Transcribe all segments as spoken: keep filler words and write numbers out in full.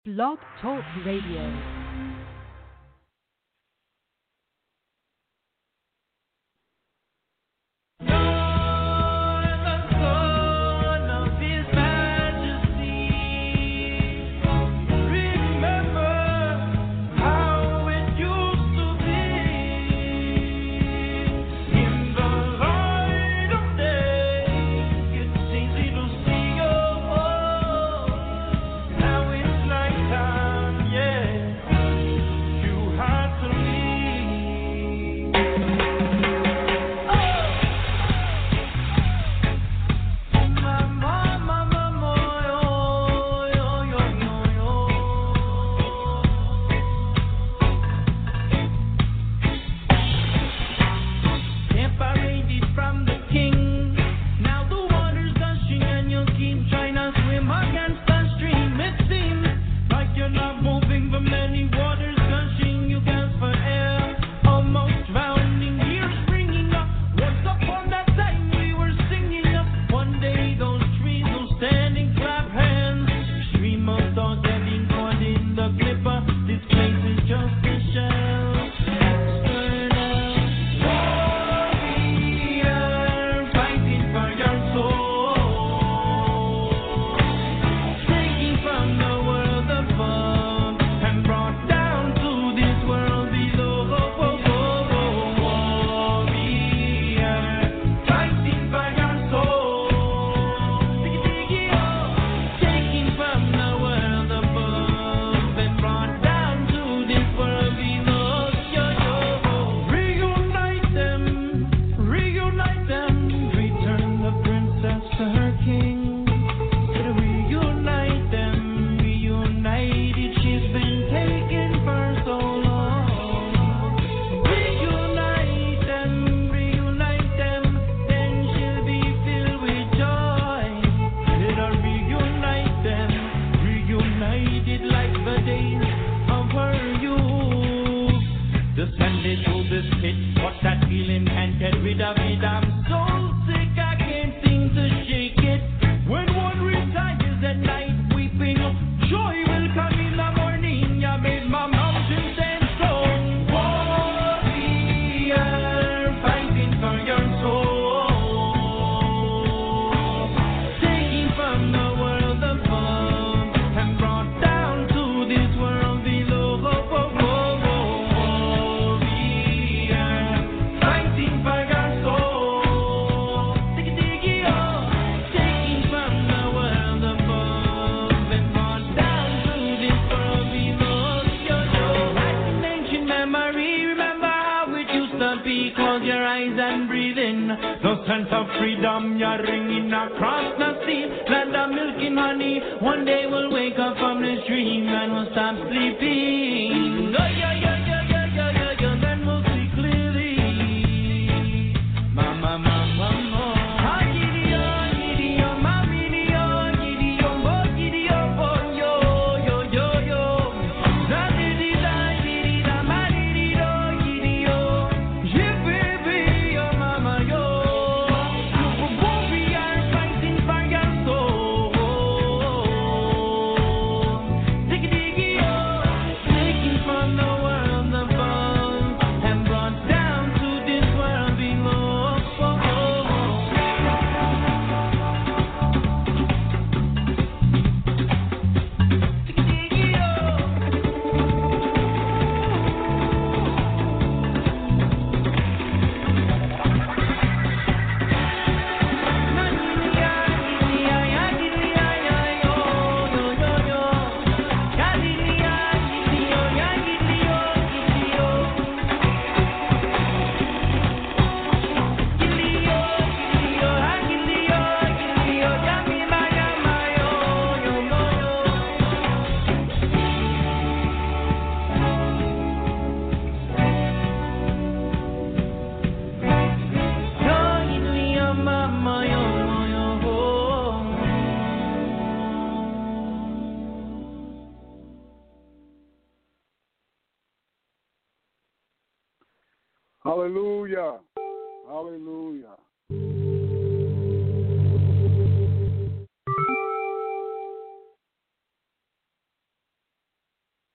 Blog Talk Radio. Hallelujah. Hallelujah.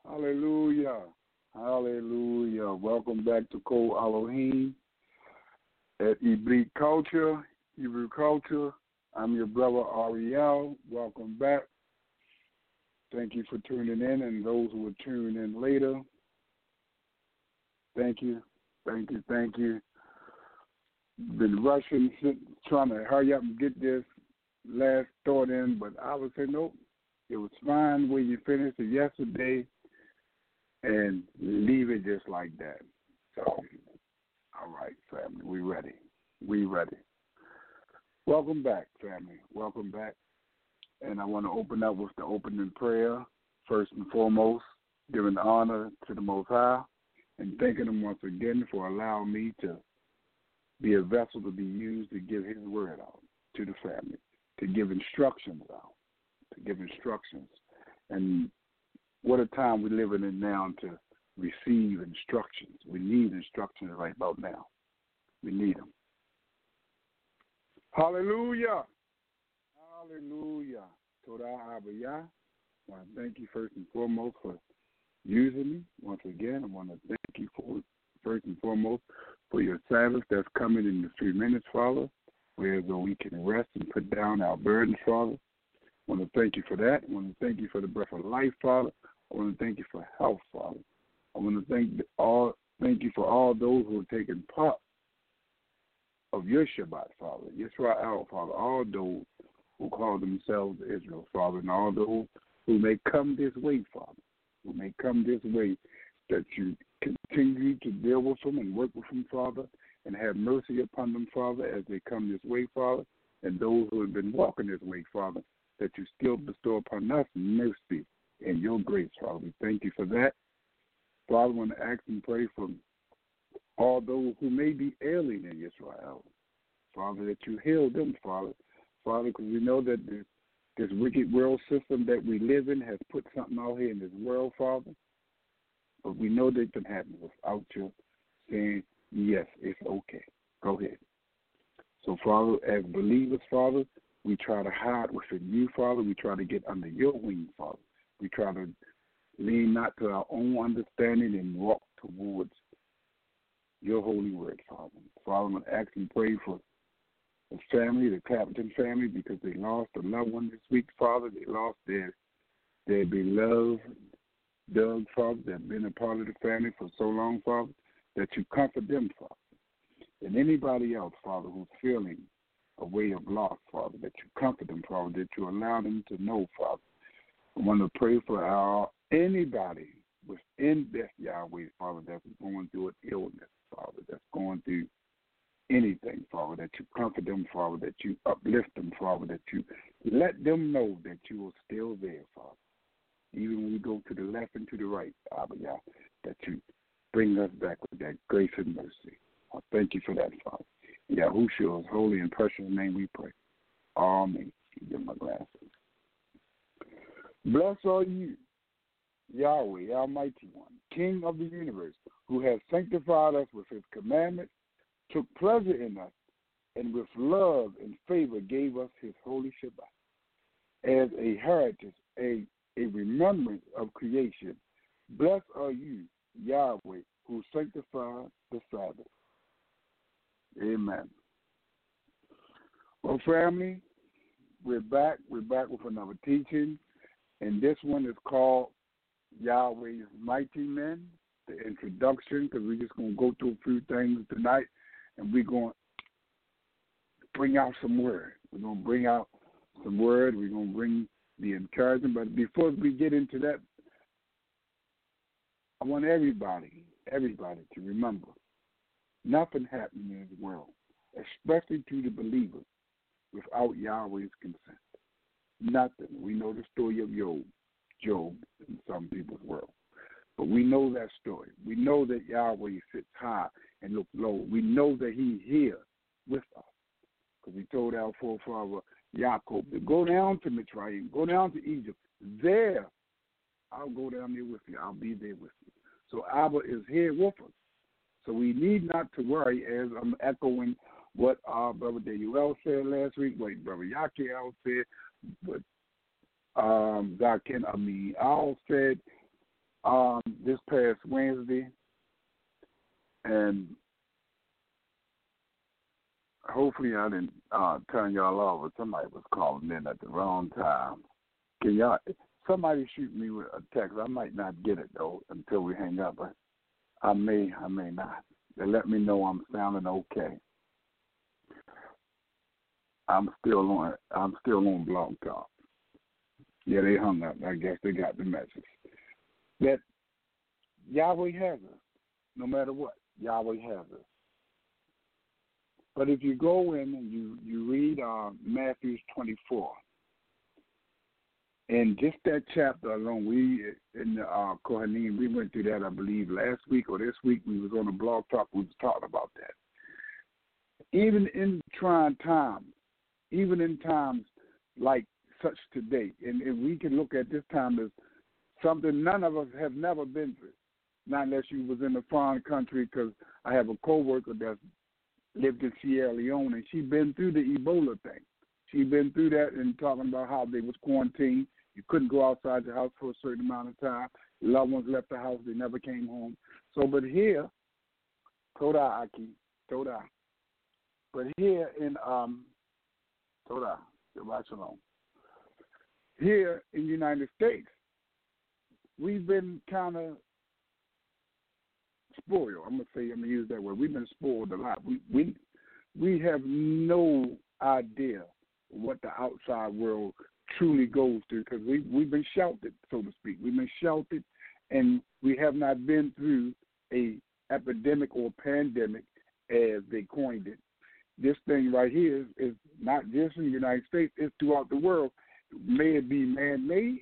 Hallelujah. Hallelujah. Welcome back to Kol Elohim at Hebrew Culture, Hebrew Culture. I'm your brother Ariel. Welcome back. Thank you for tuning in, and those who will tune in later. Thank you. Thank you. Thank you. Been rushing, trying to hurry up and get this last thought in, but I would say nope. It was fine when you finished it yesterday, and leave it just like that. So, all right, family, we ready. We ready. Welcome back, family. Welcome back. And I want to open up with the opening prayer, first and foremost, giving honor to the Most High, and thanking Him once again for allowing me to be a vessel to be used to give His word out to the family, to give instructions out, to give instructions. And what a time we're living in now to receive instructions. We need instructions right about now. We need them. Hallelujah. Hallelujah. Toda Abiyah. I want to thank you first and foremost for using me. Once again, I want to thank you for first and foremost for your Sabbath that's coming in the three minutes, Father, where we can rest and put down our burdens, Father. I want to thank you for that. I want to thank you for the breath of life, Father. I want to thank you for health, Father. I want to thank all thank you for all those who are taking part of your Shabbat, Father, Yisrael, Father, all those who call themselves Israel, Father, and all those who may come this way, Father, who may come this way, that you continue to deal with them and work with them, Father, and have mercy upon them, Father, as they come this way, Father, and those who have been walking this way, Father, that you still bestow upon us mercy and your grace, Father. We thank you for that. Father, I want to ask and pray for all those who may be ailing in Israel, Father, that you heal them, Father, Father, because we know that this, this wicked world system that we live in has put something out here in this world, Father, but we know that it can happen without you saying, yes, it's okay. Go ahead. So, Father, as believers, Father, we try to hide within you, Father. We try to get under your wing, Father. We try to lean not to our own understanding and walk towards your holy word, Father. Father, I'm going to ask and pray for the family, the Clapton family, because they lost a loved one this week, Father. They lost their their beloved Doug, Father, that have been a part of the family for so long, Father, that you comfort them, Father. And anybody else, Father, who's feeling a way of loss, Father, that you comfort them, Father, that you allow them to know, Father. I want to pray for our anybody within this Yahweh, Father, that's going through an illness, Father, that's going through anything, Father, that you comfort them, Father, that you uplift them, Father, that you let them know that you are still there, Father. Even when we go to the left and to the right, Abba, Yah, that you bring us back with that grace and mercy. I thank you for that, Father. Yahushua's holy and precious name we pray. Amen. Get my glasses. Blessed are you, Yahweh, Almighty One, King of the universe, who has sanctified us with his commandments, took pleasure in us, and with love and favor gave us his holy Shabbat. As a heritage, a, a remembrance of creation, blessed are you, Yahweh, who sanctified the Sabbath. Amen. Well, family, we're back. We're back with another teaching, and this one is called Yahweh's Mighty Men, the introduction, because we're just going to go through a few things tonight, and we're going to bring out some word. We're going to bring out some word. We're going to bring the encouragement. But before we get into that, I want everybody, everybody to remember, nothing happened in this world, especially to the believers, without Yahweh's consent. Nothing. We know the story of Job, Job in some people's world. But we know that story. We know that Yahweh sits high and looks low. We know that he's here with us. Because he told our forefather Jacob to go down to Mitzrayim, go down to Egypt. There, I'll go down there with you. I'll be there with you. So Abba is here with us. So we need not to worry, as I'm echoing what our brother Deuel said last week, what brother Yakiel said, what um, Zakin Amin Al said. um, this past Wednesday, and hopefully I didn't uh, turn y'all off, but somebody was calling in at the wrong time. Can y'all, somebody shoot me with a text. I might not get it, though, until we hang up, but I may, I may not. They let me know I'm sounding okay. I'm still on, I'm still on Blog Talk. Yeah, they hung up. I guess they got the message. That Yahweh has us, no matter what. Yahweh has us. But if you go in and you, you read uh, Matthew twenty-four, and just that chapter alone, we in the uh, Kohanim, we went through that, I believe, last week or this week. We was on a Blog Talk. We was talking about that. Even in trying times, even in times like such today, and, and we can look at this time as something none of us have never been through, not unless you was in a foreign country, because I have a coworker that's lived in Sierra Leone, and she been through the Ebola thing. She been through that and talking about how they was quarantined. You couldn't go outside the house for a certain amount of time. Loved ones left the house. They never came home. So, but here, Toda Aki, Toda. But here in, um, Toda, Shabbat Shalom. Here in the United States, we've been kind of spoiled. I'm gonna say, I'm gonna use that word. We've been spoiled a lot. We we we have no idea what the outside world truly goes through, because we we've been sheltered, so to speak. We've been sheltered, and we have not been through a epidemic or pandemic, as they coined it. This thing right here is, is not just in the United States; it's throughout the world. May it be man-made,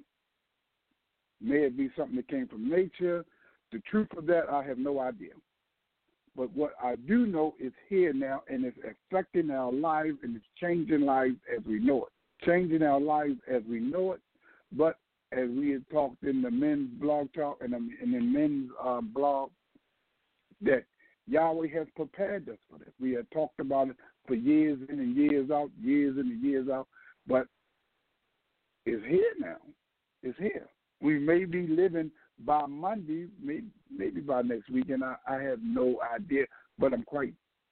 may it be something that came from nature. The truth of that, I have no idea. But what I do know is here now, and it's affecting our lives, and it's changing lives as we know it. Changing our lives as we know it. But as we had talked in the men's blog talk and in the men's uh, blog, that Yahweh has prepared us for this. We had talked about it for years in and years out, years in and years out. But it's here now. It's here. We may be living by Monday, maybe, maybe by next weekend. I, I have no idea, but I'm quite,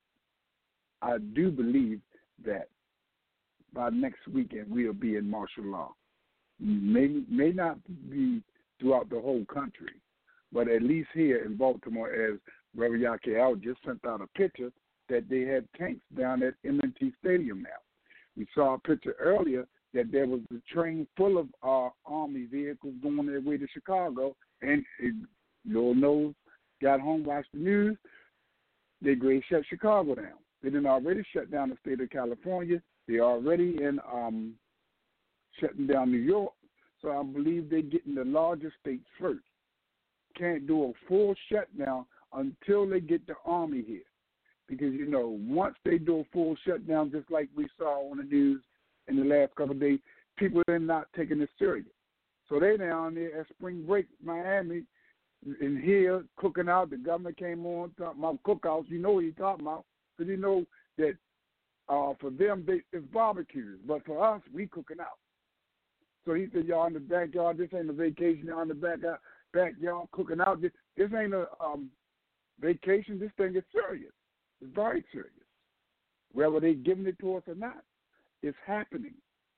I do believe that by next weekend we'll be in martial law. May, may not be throughout the whole country, but at least here in Baltimore, as Reverend Yakel just sent out a picture that they had tanks down at M and T Stadium now. We saw a picture earlier that there was a train full of uh, Army vehicles going their way to Chicago, and it, Lord knows, got home, watched the news, they great shut Chicago down. They didn't already shut down the state of California. They already in um, shutting down New York. So I believe they're getting the larger states first. Can't do a full shutdown until they get the Army here. Because, you know, once they do a full shutdown, just like we saw on the news in the last couple of days, people are not taking it serious. So they down there at spring break, Miami, and here cooking out. The governor came on talking about cookouts. You know what he's talking about, because you know that uh, for them they, it's barbecues, but for us we cooking out. So he said, y'all in the backyard. This ain't a vacation. Y'all in the back backyard cooking out. This, this ain't a um, vacation. This thing is serious. It's very serious. Whether they giving it to us or not, it's happening.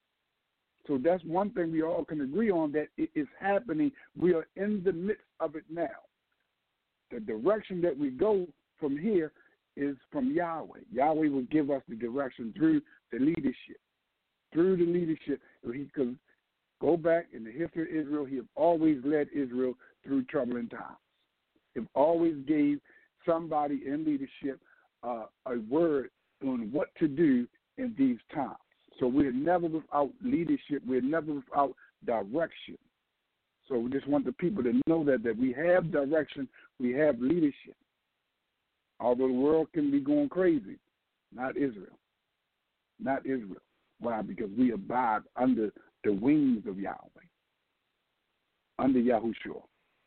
So that's one thing we all can agree on, that it is happening. We are in the midst of it now. The direction that we go from here is from Yahweh. Yahweh will give us the direction through the leadership. Through the leadership. Because go back in the history of Israel, he has always led Israel through troubling times. He always gave somebody in leadership uh, a word on what to do in these times. So we're never without leadership. We're never without direction. So we just want the people to know that, that we have direction, we have leadership. Although the world can be going crazy, not Israel. Not Israel. Why? Because we abide under the wings of Yahweh, under Yahushua.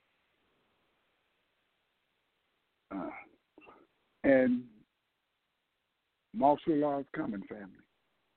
Uh, and martial law is coming, family.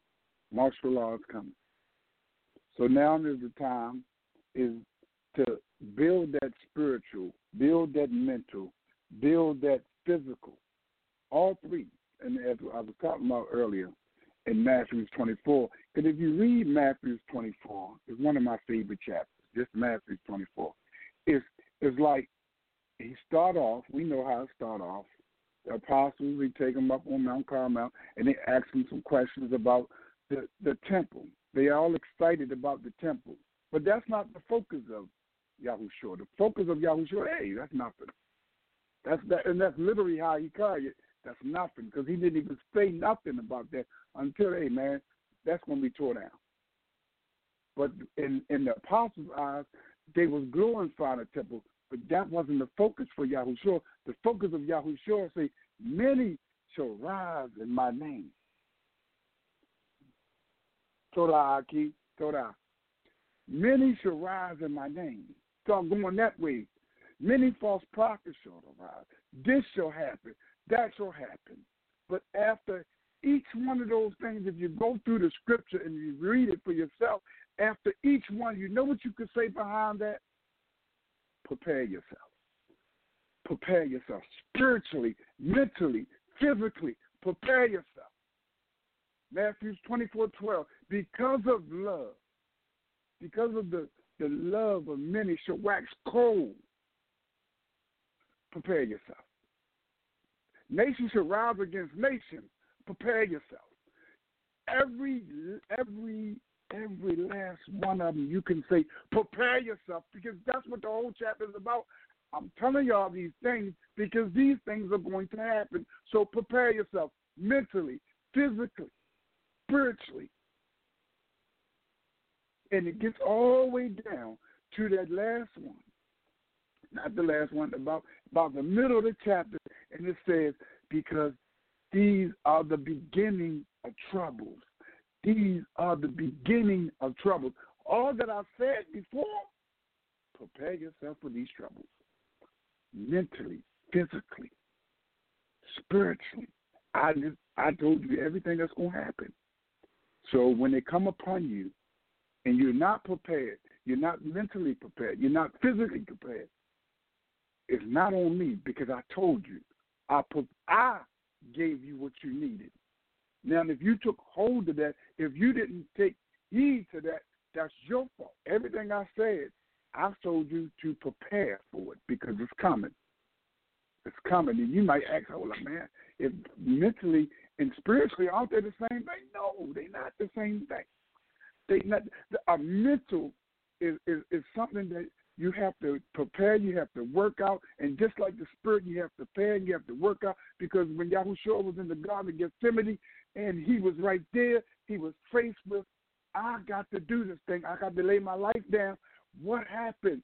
Martial law is coming. So now is the time is to build that spiritual, build that mental, build that physical. All three. And as I was talking about earlier in Matthew twenty-four, because if you read Matthew twenty-four, it's one of my favorite chapters, just Matthew twenty-four. It's, it's like he start off, we know how it start off. The apostles, we take them up on Mount Carmel, and they ask them some questions about the, the temple. They are all excited about the temple. But that's not the focus of Yahushua. The focus of Yahushua, hey, that's nothing. That's that, and that's literally how he carried it. That's nothing, because he didn't even say nothing about that until, hey, man, that's going to be tore down. But in, in the apostles' eyes, they was glorifying the temple, but that wasn't the focus for Yahushua. The focus of Yahushua say, many shall rise in my name. Torah, Aki, Torah. Many shall rise in my name. So I'm going that way. Many false prophets shall arise. This shall happen. That shall happen. But after each one of those things, if you go through the scripture and you read it for yourself, after each one, you know what you could say behind that? Prepare yourself. Prepare yourself spiritually, mentally, physically. Prepare yourself. Matthew twenty-four twelve. Because of love, because of the, the love of many shall wax cold. Prepare yourself. Nation shall rise against nation. Prepare yourself. Every every every last one of them, you can say, prepare yourself, because that's what the whole chapter is about. I'm telling y'all these things because these things are going to happen. So prepare yourself mentally, physically, spiritually. And it gets all the way down to that last one. Not the last one, about, about the middle of the chapter. And it says, because these are the beginning of troubles. These are the beginning of troubles. All that I've said before, prepare yourself for these troubles. Mentally, physically, spiritually. I just, I told you everything that's going to happen. So when they come upon you and you're not prepared, you're not mentally prepared, you're not physically prepared, it's not on me, because I told you. I, put, I gave you what you needed. Now, if you took hold of that, if you didn't take heed to that, that's your fault. Everything I said, I told you to prepare for it, because it's coming. It's coming. And you might ask, oh, man, if mentally and spiritually, aren't they the same thing? No, they're not the same thing. They not. A mental is, is, is something that you have to prepare, you have to work out, and just like the spirit, you have to prepare, you have to work out, because when Yahushua was in the Garden of Gethsemane and he was right there, he was faced with, I got to do this thing, I got to lay my life down. What happened?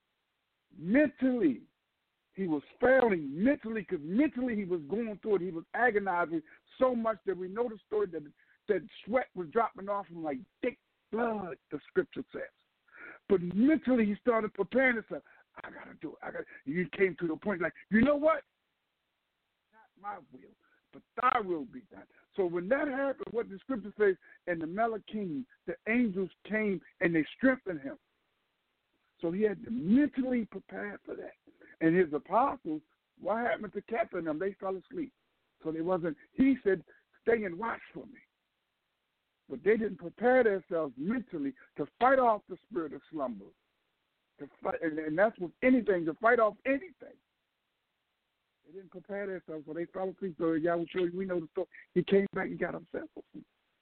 Mentally, he was failing mentally, because mentally he was going through it. He was agonizing so much that we know the story that, that sweat was dropping off him like thick blood, the scripture says. But mentally, he started preparing himself. I got to do it. I got. You came to the point like, you know what? Not my will, but thy will be done. So when that happened, what the scripture says, and the Malachim, the angels came and they strengthened him. So he had to mentally prepare for that. And his apostles, what happened to Captain them? They fell asleep. So they wasn't, he said, stay and watch for me. But they didn't prepare themselves mentally to fight off the spirit of slumber. To fight, and, and that's with anything, to fight off anything. They didn't prepare themselves, so they fell asleep. So Yahushua, we know the story. He came back and got himself asleep.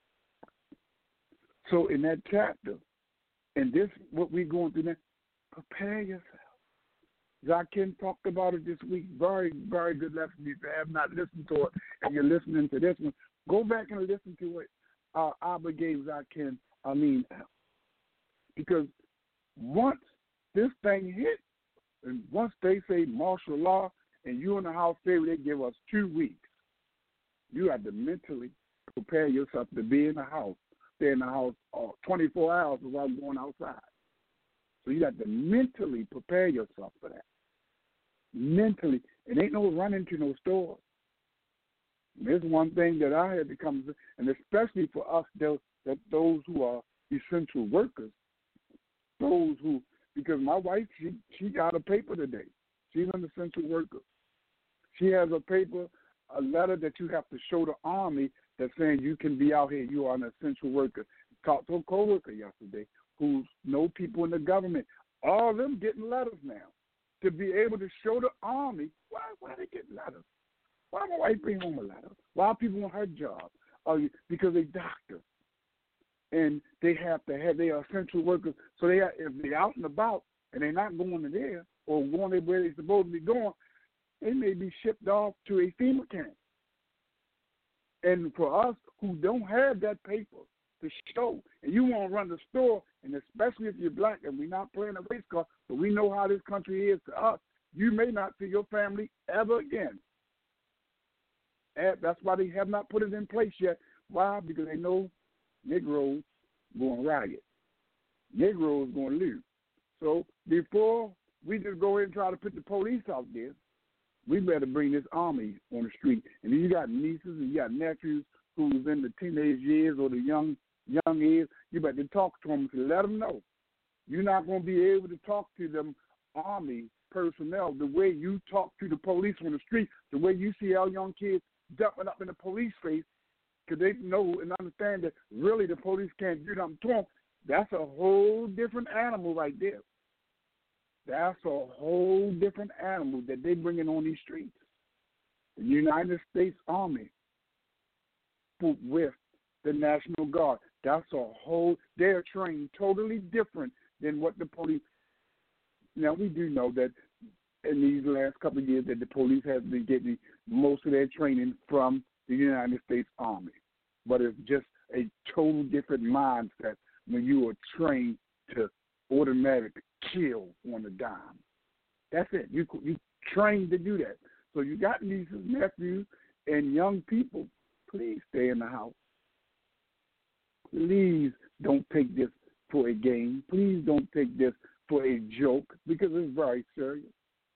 So in that chapter, and this, what we're going through now, prepare yourself. Zakin talked about it this week. Very, very good lesson. If you have not listened to it and you're listening to this one, go back and listen to it. Uh, Abba gave Zakin Amin out. Because once this thing hit, and once they say martial law and you in the house favor, they give us two weeks. You have to mentally prepare yourself to be in the house, stay in the house uh, twenty-four hours without going outside. So you have to mentally prepare yourself for that. Mentally. It ain't no running to no store. There's one thing that I had to come to, and especially for us, those, that those who are essential workers, those who because my wife, she, she got a paper today. She's an essential worker. She has a paper, a letter that you have to show the Army that's saying you can be out here. You are an essential worker. Talked to a coworker yesterday who know people in the government. All of them getting letters now to be able to show the Army why why they getting letters. Why my wife bring home a letter? Why people want her job? Uh, because they doctors. And they have to have, they are essential workers. So they are, if they're out and about and they're not going to there or going where they're supposed to be going, they may be shipped off to a FEMA camp. And for us who don't have that paper to show, and you want to run the store, and especially if you're black, and we're not playing a race card, but we know how this country is to us, you may not see your family ever again. And that's why they have not put it in place yet. Why? Because they know Negroes going to riot. Negroes going to lose. So before we just go ahead and try to put the police out there, we better bring this Army on the street. And then you got nieces and you got nephews who's in the teenage years or the young young years. You better talk to them to let them know. You're not going to be able to talk to them Army personnel the way you talk to the police on the street, the way you see our young kids jumping up in the police face because they know and understand that really the police can't do nothing to them. That's a whole different animal right there. That's a whole different animal that they bringing on these streets. The United States Army with the National Guard. That's a whole, they're trained totally different than what the police. Now, we do know that in these last couple of years that the police has been getting most of their training from the United States Army. But it's just a total different mindset when you are trained to automatically kill on a dime. That's it. You you trained to do that. So you got nieces, nephews, and young people. Please stay in the house. Please don't take this for a game. Please don't take this for a joke because it's very serious.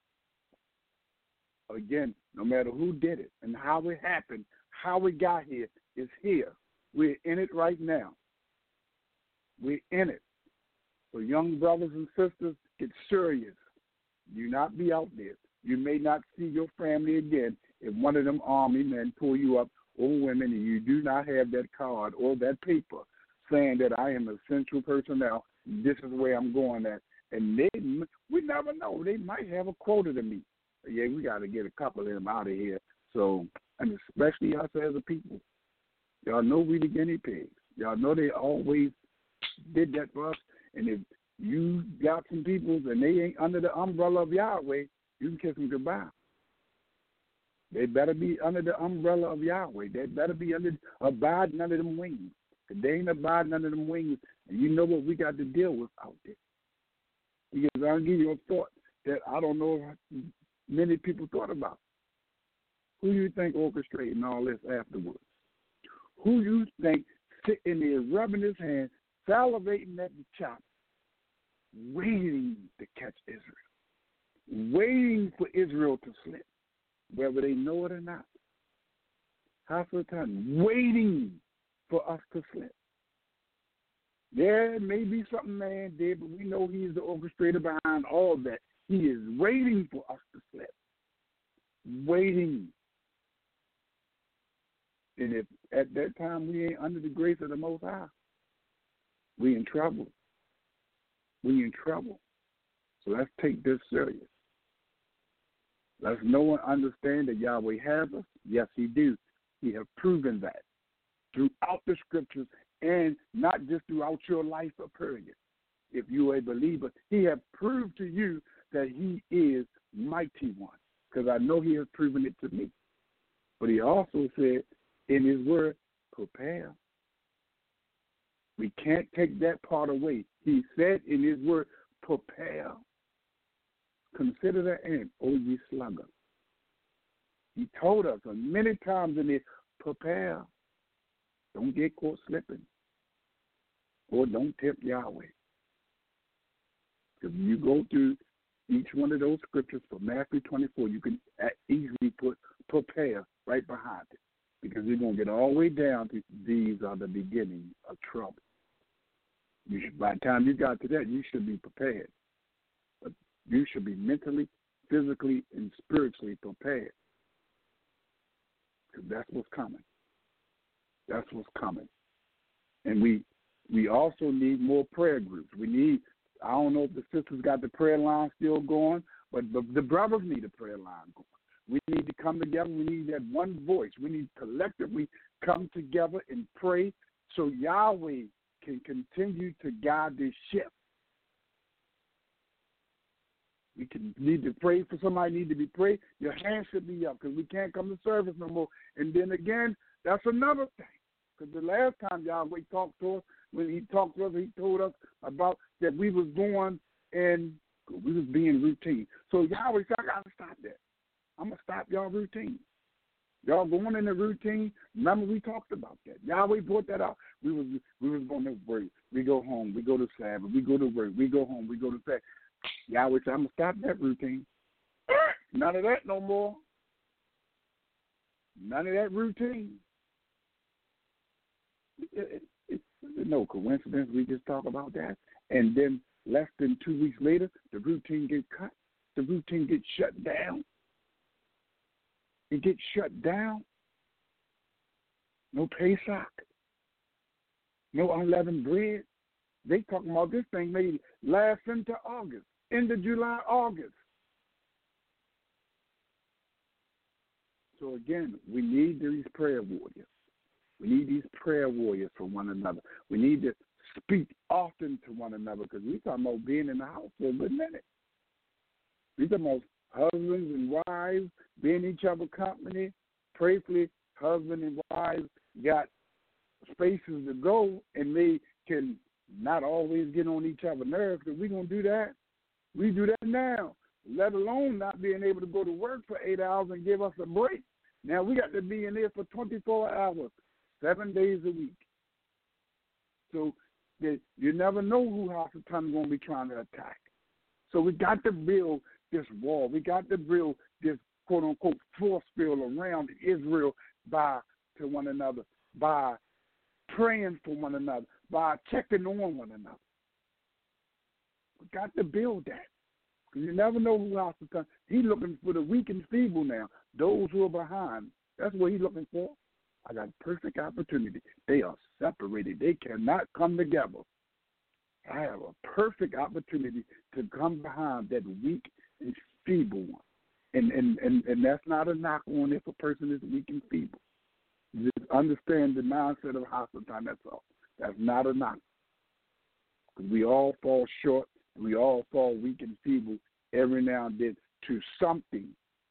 Again, no matter who did it and how it happened, how it got here, it's here. We're in it right now. We're in it. So young brothers and sisters, get serious. Do not be out there. You may not see your family again if one of them army men pull you up or women and you do not have that card or that paper saying that I am essential personnel, this is where I'm going at. And they, we never know. They might have a quota to meet. Yeah, we got to get a couple of them out of here. So, and especially us as a people. Y'all know we the guinea pigs. Y'all know they always did that for us. And if you got some people and they ain't under the umbrella of Yahweh, you can kiss them goodbye. They better be under the umbrella of Yahweh. They better be under abiding under them wings. If they ain't abiding under them wings, and you know what we got to deal with out there. Because I'll give you a thought that I don't know if many people thought about. Who do you think orchestrating all this afterwards? Who do you think sitting there rubbing his hands, salivating at the chop, waiting to catch Israel, waiting for Israel to slip, whether they know it or not? Half of the time, waiting for us to slip. There may be something man did, but we know he's the orchestrator behind all that. He is waiting for us to slip. Waiting. And if at that time we ain't under the grace of the Most High, we in trouble. We in trouble. So let's take this serious. Let's know and understand that Yahweh has us. Yes, he do. He have proven that throughout the scriptures and not just throughout your life of period. If you are a believer, he have proved to you that he is mighty one, because I know he has proven it to me. But he also said in his word, prepare. We can't take that part away. He said in his word, prepare. Consider the end, O ye slugger. He told us many times in this, prepare. Don't get caught slipping. Or don't tempt Yahweh. Because you go through each one of those scriptures for Matthew twenty-four, you can easily put prepare right behind it. Because you're going to get all the way down to these are the beginning of trouble. You should, by the time you got to that, you should be prepared. You should be mentally, physically, and spiritually prepared. Because that's what's coming. That's what's coming. And we we also need more prayer groups. We need, I don't know if the sisters got the prayer line still going, but the, the brothers need a prayer line going. We need to come together. We need that one voice. We need collectively come together and pray so Yahweh can continue to guide this ship. We can need to pray for somebody, need to be prayed. Your hand should be up because we can't come to service no more. And then again, that's another thing. Because the last time Yahweh talked to us, when he talked to us, he told us about that we was going and we was being routine. So Yahweh said, I got to stop that. I'm going to stop y'all routine. Y'all going in the routine. Remember, we talked about that. Yahweh brought that out. We was we was going to work. We go home. We go to Sabbath. We go to work. We go home. We go to Sabbath. Yahweh said, I'm going to stop that routine. None of that no more. None of that routine. It, it, it's no coincidence we just talk about that. And then less than two weeks later, the routine gets cut. The routine gets shut down. It gets shut down. No Pesach. No unleavened bread. They talking about this thing may last into August, into July, August. So again, we need these prayer warriors. We need these prayer warriors for one another. We need to speak often to one another because we're talking about being in the house for a good minute. We're talking about husbands and wives being each other company. Prayerfully, husband and wives got spaces to go and they can not always get on each other's nerves because we're going to do that. We do that now, let alone not being able to go to work for eight hours and give us a break. Now we got to be in there for twenty-four hours, seven days a week. So that you never know who Hasatan is going to be trying to attack. So we got to build this wall. We got to build this quote-unquote force field around Israel by to one another, by praying for one another, by checking on one another. We got to build that. Because you never know who Hasatan. He's looking for the weak and feeble now, those who are behind. That's what he's looking for. I got a perfect opportunity. They are separated. They cannot come together. I have a perfect opportunity to come behind that weak and feeble one. And and, and, and that's not a knock on if a person is weak and feeble. Just understand the mindset of Hasatan, that's all. That's not a knock. Because we all fall short. We all fall weak and feeble every now and then to something.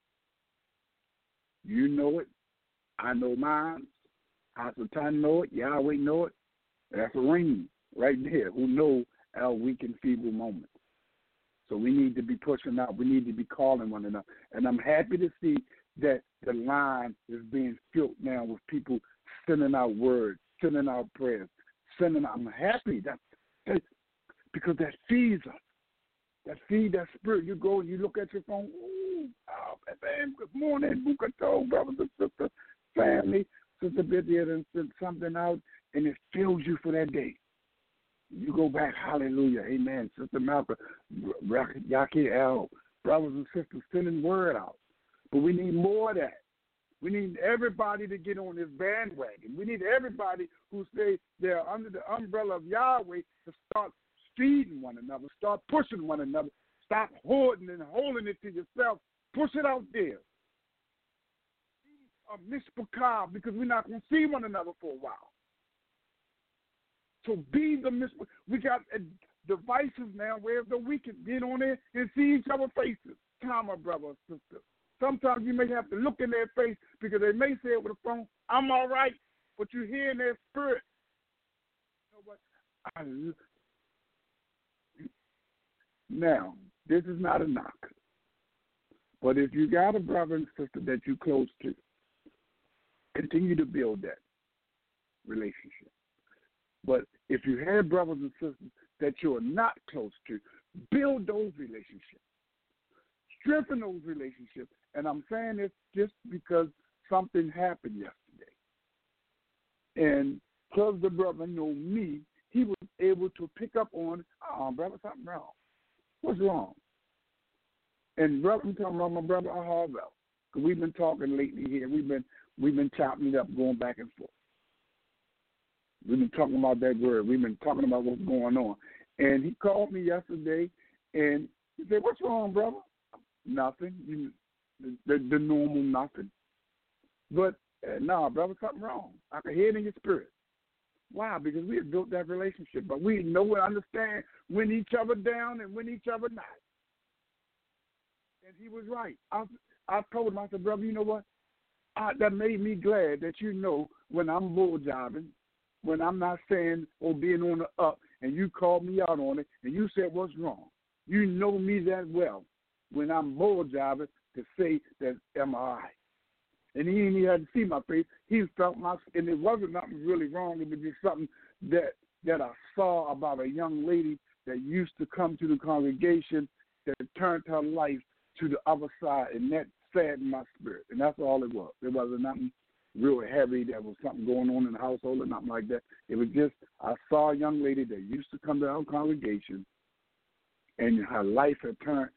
You know it. I know mine. Hasatan know it. Yahweh know it. That's a ring right there who know our weak and feeble moments. So we need to be pushing out. We need to be calling one another. And I'm happy to see that the line is being filled now with people sending out words, sending out prayers, sending out. I'm happy. That's, that's because that feeds us. That feed that spirit. You go and you look at your phone. Ooh, oh, man, good morning, Bukato, brothers and sisters, family. Sister Biddy and sent something out, and it fills you for that day. You go back, hallelujah, amen. Sister Malcolm, Yaki L, brothers and sisters sending word out. But we need more of that. We need everybody to get on this bandwagon. We need everybody who say they're under the umbrella of Yahweh to start feeding one another, start pushing one another, stop hoarding and holding it to yourself. Push it out there. A mishpachah, because we're not going to see one another for a while. So be the mishpachah. We got uh, devices now where we can get on there and see each other's faces. Time, my brother or sister. Sometimes you may have to look in their face because they may say it with a phone, I'm all right, but you hear in their spirit. You know what? I, now, this is not a knock. But if you got a brother and sister that you're close to, continue to build that relationship. But if you have brothers and sisters that you're not close to, build those relationships. Strengthen those relationships. And I'm saying this just because something happened yesterday. And because the brother knew me, he was able to pick up on, oh, brother, something wrong. What's wrong? And brother, I'm talking about my brother Harvell. Because we've been talking lately here. We've been we've been chopping it up, going back and forth. We've been talking about that word. We've been talking about what's going on. And he called me yesterday, and he said, "What's wrong, brother?" Nothing. You, the, the, the normal nothing. But, uh, no, nah, brother, something wrong. I can hear it in your spirit. Why? Because we have built that relationship. But we know and understand when each other down and when each other not. And he was right. I, I told him, I said, brother, you know what? I, that made me glad that you know when I'm bull jobbing, when I'm not saying or being on the up, and you called me out on it, and you said what's wrong. You know me that well when I'm bull jobbing to say that am I right. And he didn't even have to see my face. He felt my, and it wasn't nothing really wrong. It was just something that that I saw about a young lady that used to come to the congregation that turned her life to the other side, and that saddened my spirit. And that's all it was. There wasn't nothing real heavy. There was something going on in the household or nothing like that. It was just I saw a young lady that used to come to our congregation, and her life had turned,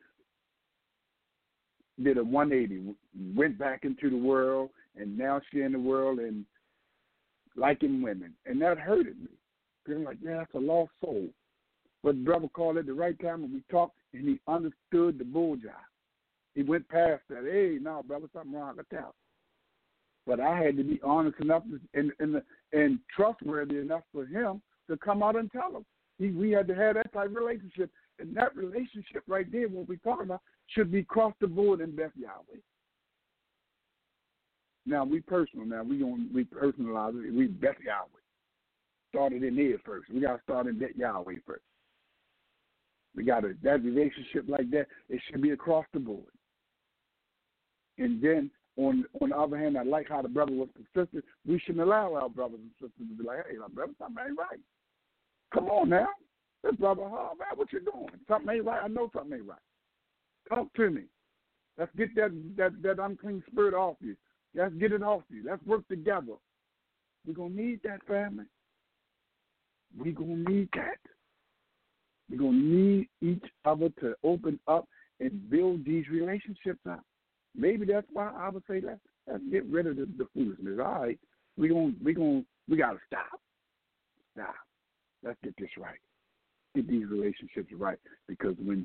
did a one eighty, went back into the world, and now she's in the world and liking women. And that hurted me. Feeling like, yeah, that's a lost soul. But brother called at the right time, and we talked, and he understood the bull job. He went past that. Hey, no, brother, something wrong. I could tell. But I had to be honest enough and, and, and trustworthy enough for him to come out and tell him. He, we had to have that type of relationship. And that relationship right there, what we're talking about, should be across the board in Beth Yahweh. Now, we personal now. We going we personalize it. We Beth Yahweh. Started in there first. We got to start in Beth Yahweh first. We got to, that relationship like that, it should be across the board. And then, on on the other hand, I like how the brother was consistent. We shouldn't allow our brothers and sisters to be like, hey, my brother, something ain't right. Come on now. This brother, oh, man, what you doing? Something ain't right. I know something ain't right. Talk to me. Let's get that, that, that unclean spirit off you. Let's get it off you. Let's work together. We're going to need that, family. We're going to need that. We're going to need each other to open up and build these relationships up. Maybe that's why I would say let's, let's get rid of the, the foolishness. All right, we're going we gonna, we got to stop. Stop. Let's get this right. Get these relationships right. Because when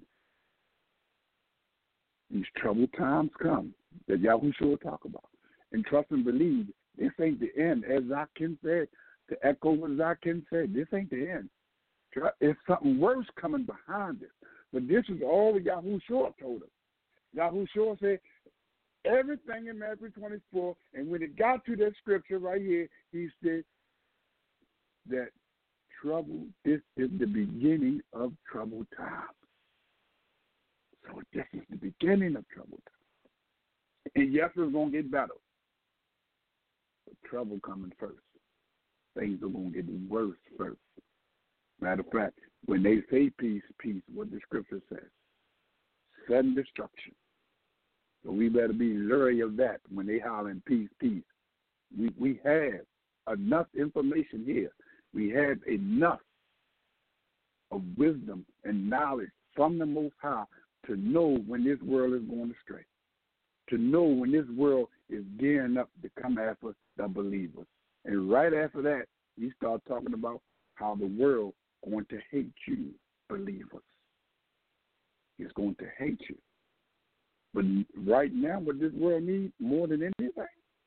these troubled times come, that Yahushua will talk about, and trust and believe, this ain't the end. As Zakin said, to echo what Zakin said, this ain't the end. It's something worse coming behind it. But this is all that Yahushua told us. Yahushua said everything in Matthew twenty-four, and when it got to that scripture right here, he said that trouble, this is the beginning of troubled times. So this is the beginning of troubled times. And yes, it's going to get better. But trouble coming first. Things are going to get worse first. Matter of fact, when they say peace, peace, what the scripture says, sudden destruction. So we better be leery of that when they hollering peace, peace. We we have enough information here. We have enough of wisdom and knowledge from the Most High to know when this world is going astray, to know when this world is gearing up to come after the believers. And right after that, we start talking about how the world is going to hate you, believers. It's going to hate you. But right now, what this world needs more than anything,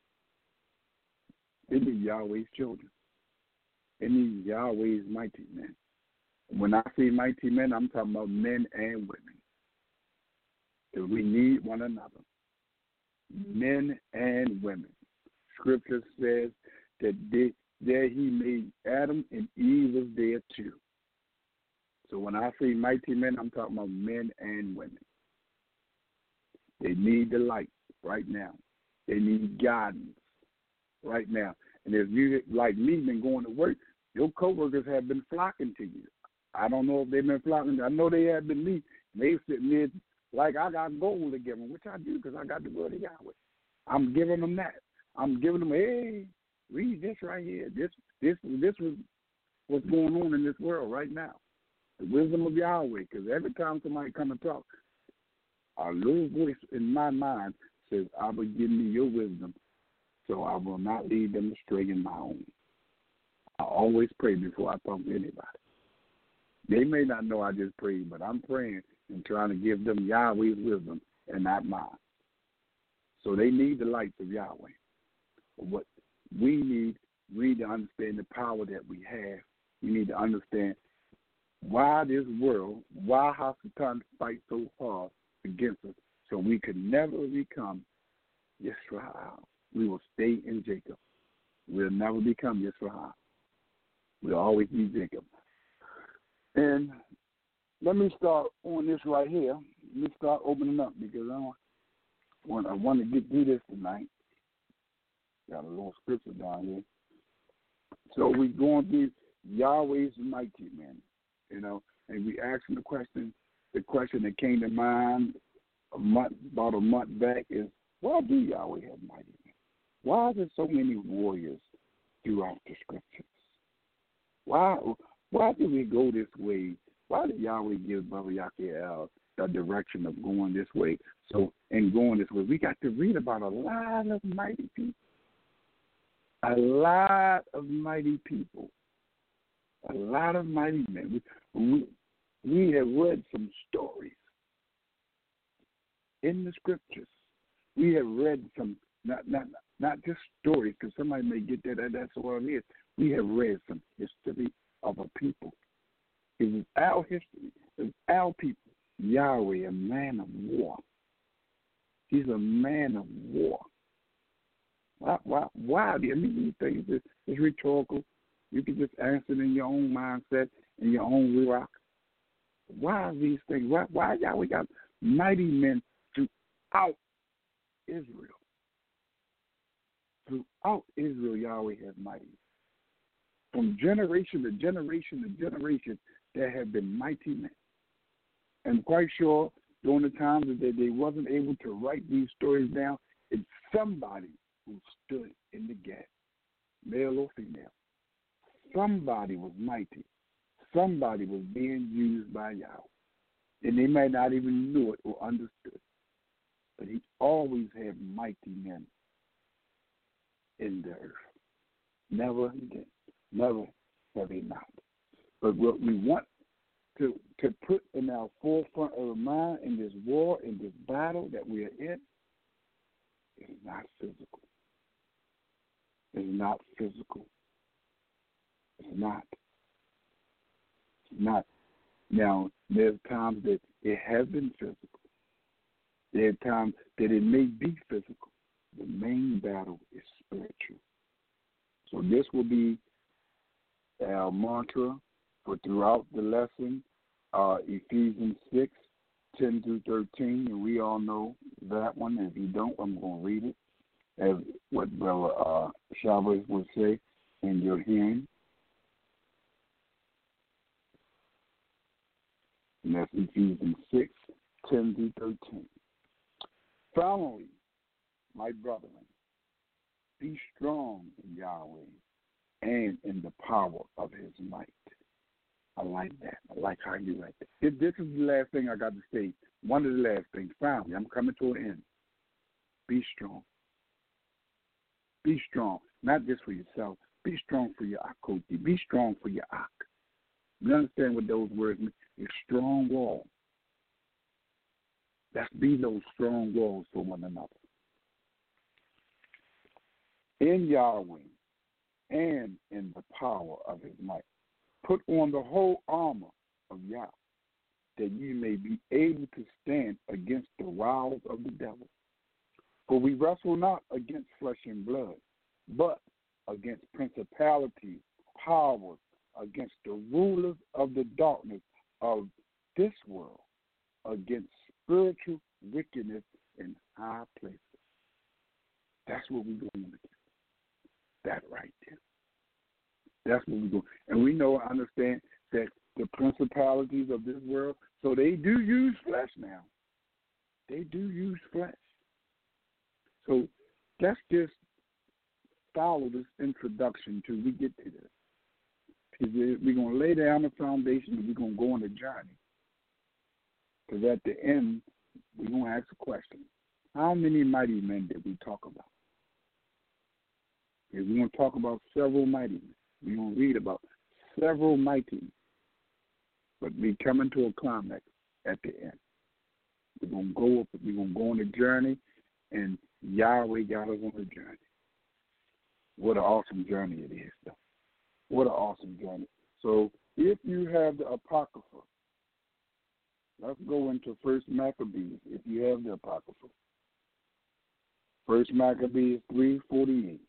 it needs Yahweh's children. It needs Yahweh's mighty men. When I say mighty men, I'm talking about men and women. Because we need one another. Men and women. Scripture says that they, there he made Adam and Eve was there too. So when I say mighty men, I'm talking about men and women. They need the light right now. They need guidance right now. And if you, like me, been going to work, your coworkers have been flocking to you. I don't know if they've been flocking. I know they have been me. They sitting there like I got gold to give them, which I do because I got the word of Yahweh. I'm giving them that. I'm giving them, hey, read this right here. This, this, this was what's going on in this world right now. The wisdom of Yahweh. Because every time somebody come and talk, a little voice in my mind says, Abba, give me your wisdom so I will not lead them astray in my own. I always pray before I talk to anybody. They may not know I just prayed, but I'm praying and trying to give them Yahweh's wisdom and not mine. So they need the lights of Yahweh. What we need, we need to understand the power that we have. We need to understand why this world, why Hasatan fight so hard against us, so we could never become Yisrael. We will stay in Jacob. We'll never become Yisrael. We'll always be Jacob. And let me start on this right here. Let me start opening up because I want, I want to get through this tonight. Got a little scripture down here. So we're going through Yahweh's mighty men, you know, and we asking the question, the question that came to mind a month, about a month back is, why do Yahweh have mighty men? Why are there so many warriors throughout the scriptures? Why why do we go this way? Why did Yahweh give Brother Yakiel the direction of going this way? So, in going this way, we got to read about a lot of mighty people. A lot of mighty people. A lot of mighty men. We, we, we have read some stories in the scriptures. We have read some, not not not just stories, because somebody may get that, that that's what it is. We have read some history of a people. It is our history. It's our people. Yahweh, a man of war. He's a man of war. Why? Why? why? I mean, these things is, is rhetorical. You can just answer it in your own mindset, in your own rock. Why are these things? Why, why Yahweh got mighty men throughout Israel? Throughout Israel, Yahweh has mighty. From generation to generation to generation, there have been mighty men. And I'm quite sure during the times that they wasn't able to write these stories down, it's somebody who stood in the gap, male or female. Somebody was mighty. Somebody was being used by Yahweh. And they might not even know it or understood. But he always had mighty men in the earth. Never again. Never have he not. But what we want to, to put in our forefront of the mind in this war, in this battle that we are in, is not physical. It's not physical. It's not. It's not. Now, there's times that it has been physical. There are times that it may be physical. The main battle is spiritual. So this will be our mantra for throughout the lesson, uh, Ephesians six, ten through thirteen, and we all know that one. If you don't, I'm going to read it, as what Brother uh, Chavez would say in your hearing. And that's Ephesians six, ten through thirteen. Finally, my brethren, be strong in Yahweh and in the power of his might. I like that. I like how you write that. This is the last thing I got to say. One of the last things. Finally, I'm coming to an end. Be strong. Be strong. Not just for yourself. Be strong for your Akoti. Be strong for your Ak. You understand what those words mean? A strong wall. Let's be those strong walls for one another. In Yahweh and in the power of his might. Put on the whole armor of Yah, that you may be able to stand against the wiles of the devil. For we wrestle not against flesh and blood, but against principalities, powers, against the rulers of the darkness of this world, against spiritual wickedness in high places. That's what we're going to do. That right there. That's what we do. And we know, understand that the principalities of this world, so they do use flesh now. They do use flesh. So let's just follow this introduction till we get to this. Because we're going to lay down the foundation and we're going to go on a journey. Because at the end, we're going to ask a question. How many mighty men did we talk about? We're going to talk about several mighty men. We're going to read about several mighty men. But we coming to a climax at the end. We're going to go up, we're going to go on a journey, and Yahweh got us on a journey. What an awesome journey it is, though. What an awesome journey. So if you have the Apocrypha, let's go into First Maccabees, if you have the Apocrypha. First Maccabees three forty-eight.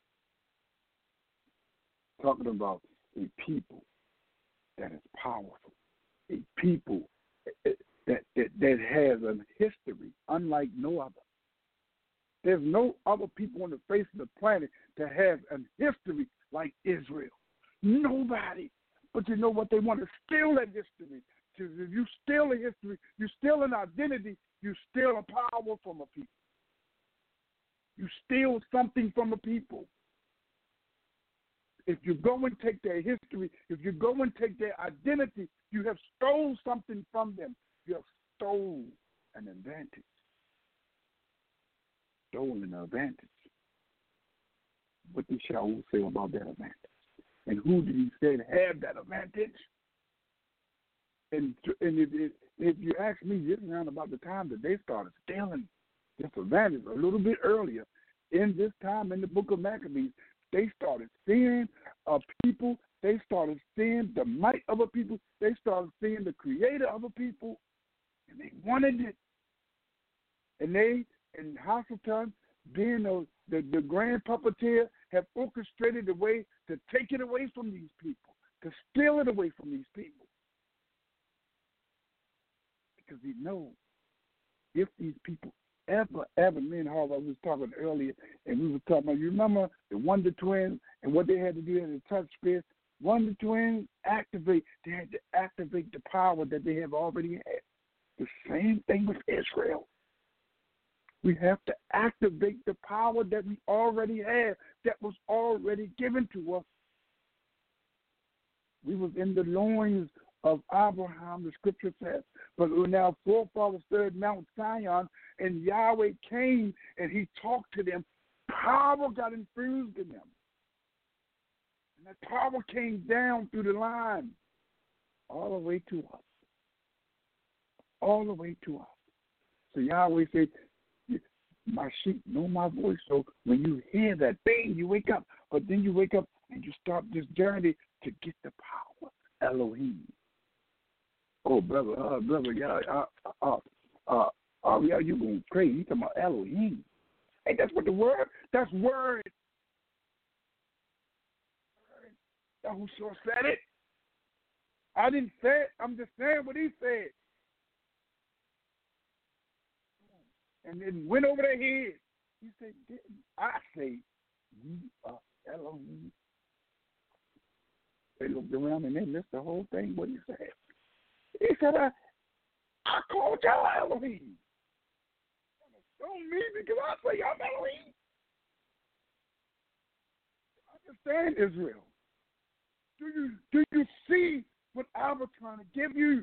Talking about a people that is powerful, a people that, that, that has a history unlike no other. There's no other people on the face of the planet that have a history like Israel. Nobody. But you know what? They want to steal that history. Because if you steal a history, you steal an identity, you steal a power from a people. You steal something from a people. If you go and take their history, if you go and take their identity, you have stole something from them. You have stolen an advantage. Stolen an advantage. What did Shaul say about that advantage? And who did he say to have that advantage? And, and if, if, if you ask me, this is around about the time that they started stealing this advantage a little bit earlier. In this time in the book of Maccabees, they started seeing a people. They started seeing the might of a people. They started seeing the creator of a people. And they wanted it. And they, and Hasatan, being the, the, the grand puppeteer, have orchestrated a way to take it away from these people, to steal it away from these people. Because he knows if these people ever, ever, me and Harvard was talking earlier, and we were talking about, you remember the Wonder Twins and what they had to do in the touch space? Wonder Twins activate, they had to activate the power that they have already had. The same thing with Israel. We have to activate the power that we already have, that was already given to us. We was in the loins of Abraham, the scripture says, but when our forefathers stood Mount Zion, and Yahweh came and he talked to them, power got infused in them. And that power came down through the line all the way to us. All the way to us. So Yahweh said, my sheep know my voice. So when you hear that thing, you wake up. But then you wake up and you start this journey to get the power. Elohim. Oh, brother, uh, brother, yeah, uh, uh, uh, oh, yeah, you going crazy. You talking about Elohim. Hey, that's what the word, that's word. Yahushua said it. I didn't say it. I'm just saying what he said. And then went over their head. He said, didn't I say, you are Elohim? They looked around and they missed the whole thing, what he said. He said, I, I called y'all Elohim. Don't me because I say I'm Elohim. Understand, Israel. Do you, do you see what I was trying to give you?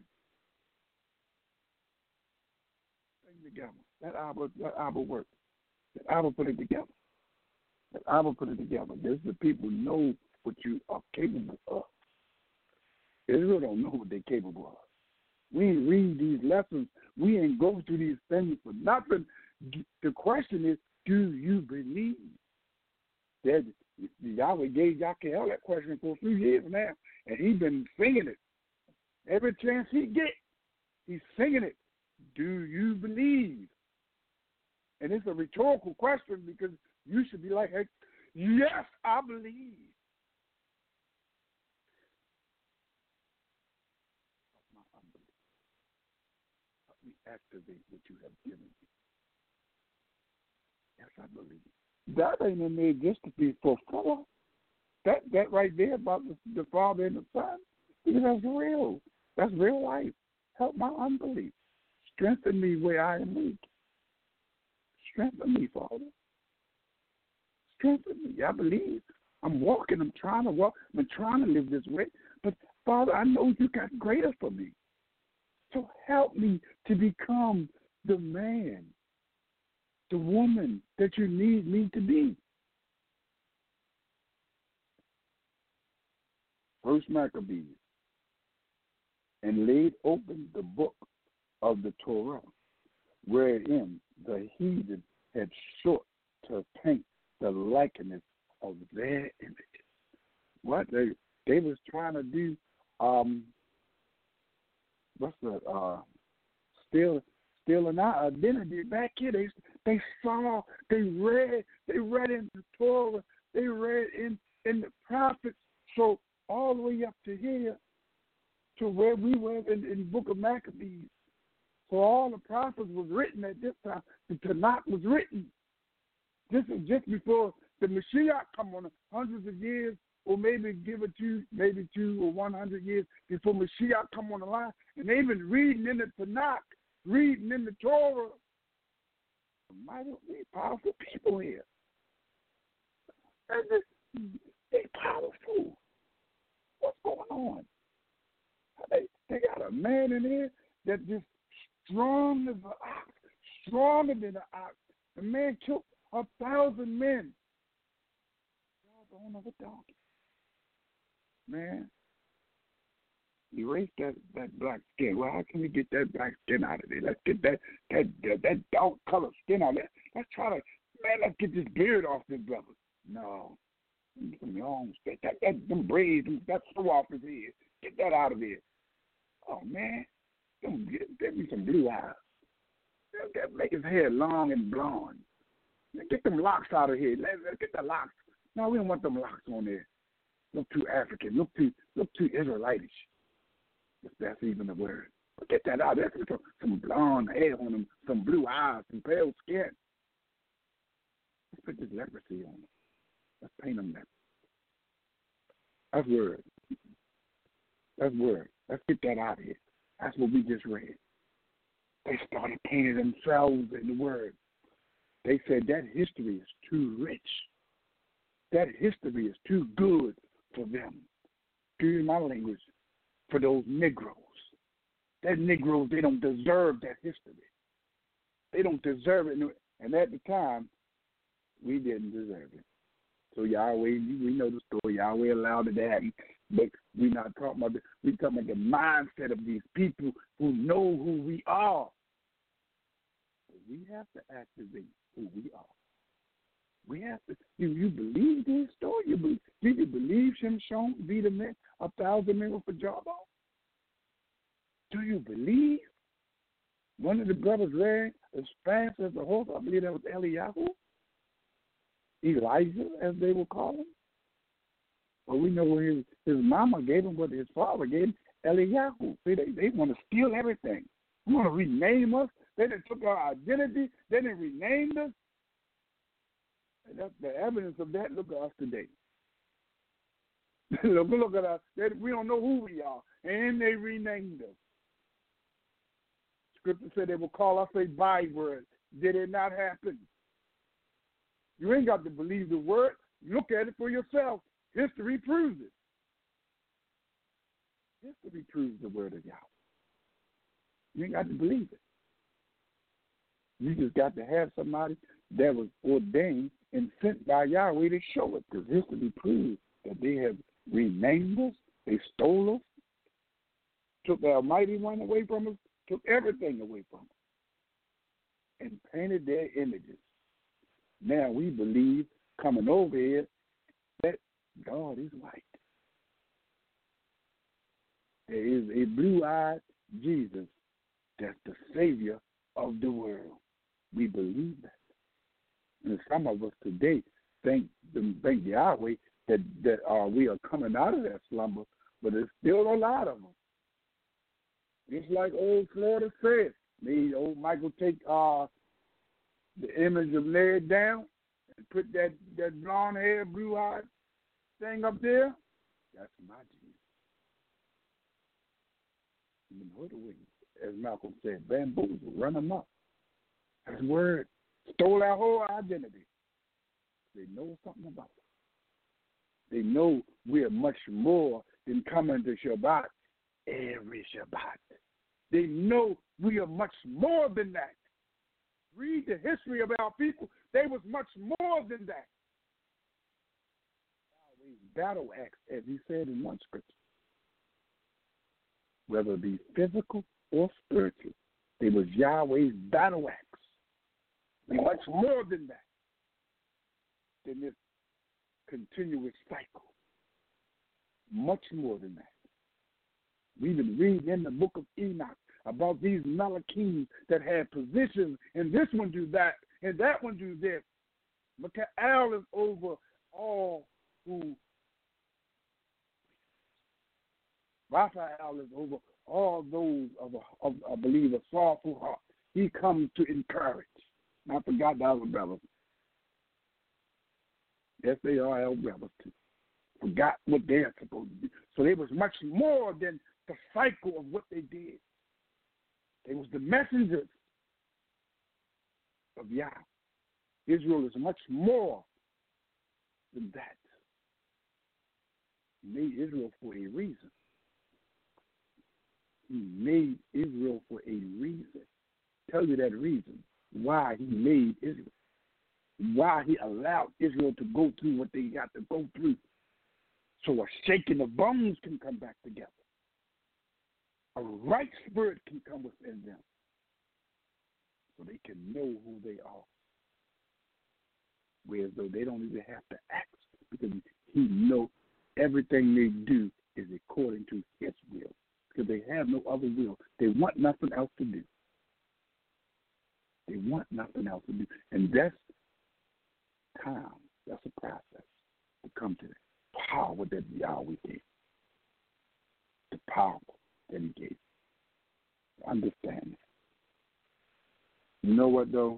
Together. That Abba, that Abba worked. That Abba put it together. That Abba put it together. There's the people know what you are capable of. Israel don't know what they're capable of. We ain't read these lessons. We ain't go through these things for nothing. The question is, do you believe? That Yahweh gave Yakel that question for a few years now, and he's been singing it. Every chance he gets, he's singing it. Do you believe? And it's a rhetorical question because you should be like, hey, yes, I believe. Let me activate what you have given me. Yes, I believe. That ain't in there just to be fulfilled. That that right there about the, the Father and the Son, that's real. That's real life. Help my unbelief. Strengthen me where I am weak. Strengthen me, Father. Strengthen me. I believe. I'm walking. I'm trying to walk. I'm trying to live this way. But, Father, I know you got greater for me. So help me to become the man, the woman that you need me to be. First Maccabees, and laid open the book of the Torah, wherein the heathen had sought to paint the likeness of their images. What they they was trying to do, um, what's the uh, steal stealing our identity back here. They they saw, they read, they read in the Torah, they read in in the prophets. So all the way up to here, to where we were in, in the book of Maccabees. So all the prophets was written at this time. The Tanakh was written. This is just before the Mashiach come on, hundreds of years, or maybe give it two, maybe two or one hundred years before Mashiach come on the line. And they've been reading in the Tanakh, reading in the Torah. Mighty, we powerful people here. They powerful. What's going on? They, they got a man in here that's just strong as an ox, stronger than an ox. The man killed a thousand men. Y'all don't know what donkey. Man, erase that, that black skin. Well, how can we get that black skin out of there? Let's get that that that, that dark colored skin out of there. Let's try to, man, let's get this beard off this brother. No. Some long that, that, that them braids, that throw off his head. Get that out of there. Oh man, them, give me some blue eyes. That make his hair long and blonde. Get them locks out of here. Let, let's get the locks. No, we don't want them locks on there. Look too African. Look too look too Israelitish. If that's even a word. But get that out. There's some, some blonde hair on them, some blue eyes, some pale skin. Let's put this leprosy on them. Let's paint them that. That's word. That's word. Let's get that out of here. That's what we just read. They started painting themselves in the word. They said that history is too rich. That history is too good for them. Excuse my language, for those Negroes. That Negroes, they don't deserve that history. They don't deserve it. And at the time, we didn't deserve it. So Yahweh, we know the story. Yahweh allowed it to happen. But we're not talking about the, we're talking about the mindset of these people who know who we are. But we have to activate who we are. We have to. Do you believe this story? You believe, do you believe Shimshon beat a man, a thousand men with a jawbone? Do you believe one of the brothers ran as fast as a horse? I believe that was Eliyahu. Elijah, as they will call him. Well, we know his, his mama gave him what his father gave him, Eliyahu. See, they, they want to steal everything. They want to rename us. They done took our identity. They done renamed us. And that's the evidence of that. Look at us today. look, look at us. They, we don't know who we are. And they renamed us. Scripture said they will call us a byword. Did it not happen? You ain't got to believe the word. Look at it for yourself. History proves it. History proves the word of Yahweh. You ain't got to believe it. You just got to have somebody that was ordained and sent by Yahweh to show it, because history proves that they have renamed us, they stole us, took the Almighty One away from us, took everything away from us, and painted their images. Now we believe, coming over here, that God is white. There is a blue-eyed Jesus that's the Savior of the world. We believe that. And some of us today thank, thank Yahweh that, that uh, we are coming out of that slumber, but there's still a lot of them. Just like old Florida said, made old Michael take uh, the image of Ned down and put that, that blonde hair, blue-eyed thing up there. That's my Jesus. You know the way, as Malcolm said, bamboozle, run them up. That's word. Stole our whole identity. They know something about us. They know we are much more than coming to Shabbat every Shabbat. They know we are much more than that. read the history of our people, they was much more than that. Battle axe, as he said in one scripture, whether it be physical or spiritual, they was Yahweh's battle axe. Much more than that, than this continuous cycle. Much more than that. We've been reading in the book of Enoch about these Malachim that had positions, and this one do that, and that one do this. Mikael is over all who Raphael is over all those of a, of a believer, sorrowful heart. He comes to encourage. I forgot the other brothers. Yes, they are our brothers too. Forgot what they're supposed to do. So they was much more than the cycle of what they did. They was the messengers of Yah. Israel is much more than that. He made Israel for a reason. He made Israel for a reason. Tell you that reason. Why he made Israel. Why he allowed Israel to go through what they got to go through. So a shaking of bones can come back together. A right spirit can come within them. So they can know who they are. Whereas though they don't even have to ask. Because he knows everything they do is according to his will. Because they have no other will. They want nothing else to do. They want nothing else to do. And that's time. That's a process to come to that power that Yahweh gave. The power that he gave. Understand that. You know what, though?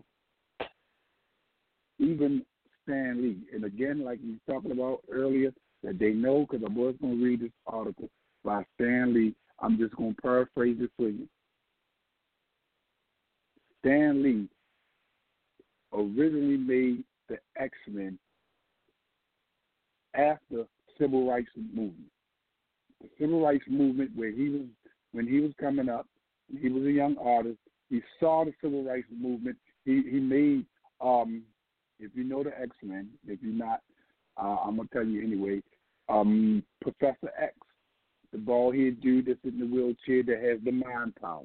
Even Stan Lee, and again, like we were talking about earlier, that they know, because I was going to read this article by Stan Lee. I'm just going to paraphrase it for you. Stan Lee originally made the X-Men after civil rights movement. The civil rights movement, where he was, when he was coming up, he was a young artist. He saw the civil rights movement. He he made, um, if you know the X-Men, if you're not, uh, I'm gonna tell you anyway. Um, Professor X, the bald-headed dude that's in the wheelchair that has the mind power.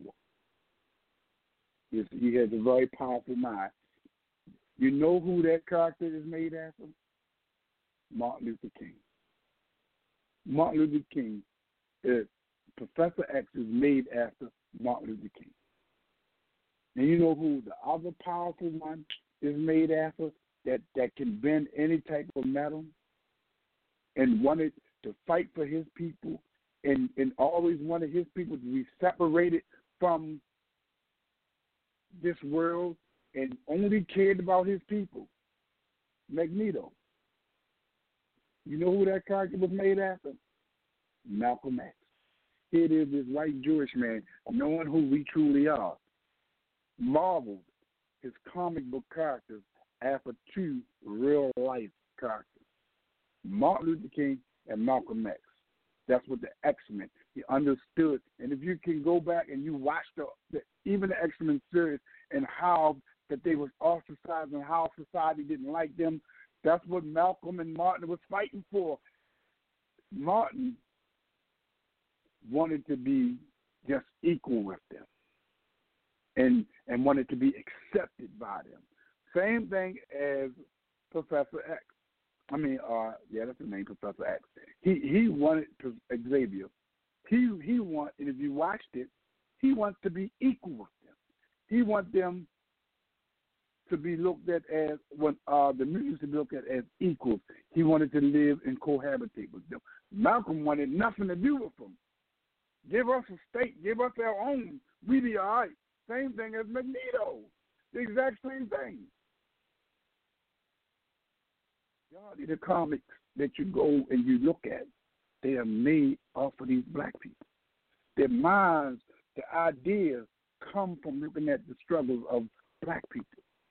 He's, he has a very powerful mind. You know who that character is made after? Martin Luther King. Martin Luther King, is, Professor X is made after Martin Luther King. And you know who the other powerful one is made after that, that can bend any type of metal and wanted to fight for his people and, and always wanted his people to be separated from this world and only cared about his people? Magneto. You know who that character was made after? Malcolm X. Here it is, this white Jewish man, knowing who we truly are, marveled his comic book characters after two real-life characters, Martin Luther King and Malcolm X. That's what the X-Men, he understood. And if you can go back and you watch the, the even the X-Men series and how that they was ostracized and how society didn't like them, that's what Malcolm and Martin was fighting for. Martin wanted to be just equal with them and and wanted to be accepted by them. Same thing as Professor X. I mean, uh, yeah, that's the name, Professor X. He he wanted to, Xavier. He he want, and if you watched it, he wants to be equal with them. He wants them to be looked at as when uh, the mutants to be looked at as equals. He wanted to live and cohabitate with them. Malcolm wanted nothing to do with them. Give us a state. Give us our own. We be all right. Same thing as Magneto. The exact same thing. Y'all, the comics that you go and you look at, they are made off of these black people. Their minds, the ideas come from looking at the struggles of black people.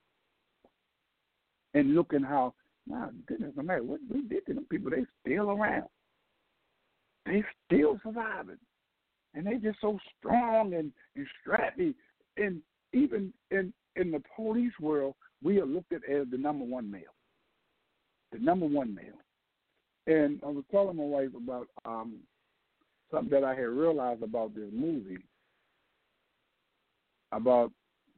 And looking how, my goodness, no matter what we did to them people, they still around. They still surviving. And they just so strong and, and strappy. And even in, in the police world, we are looked at as the number one male. The number one male. And I was telling my wife about um, something that I had realized about this movie, about,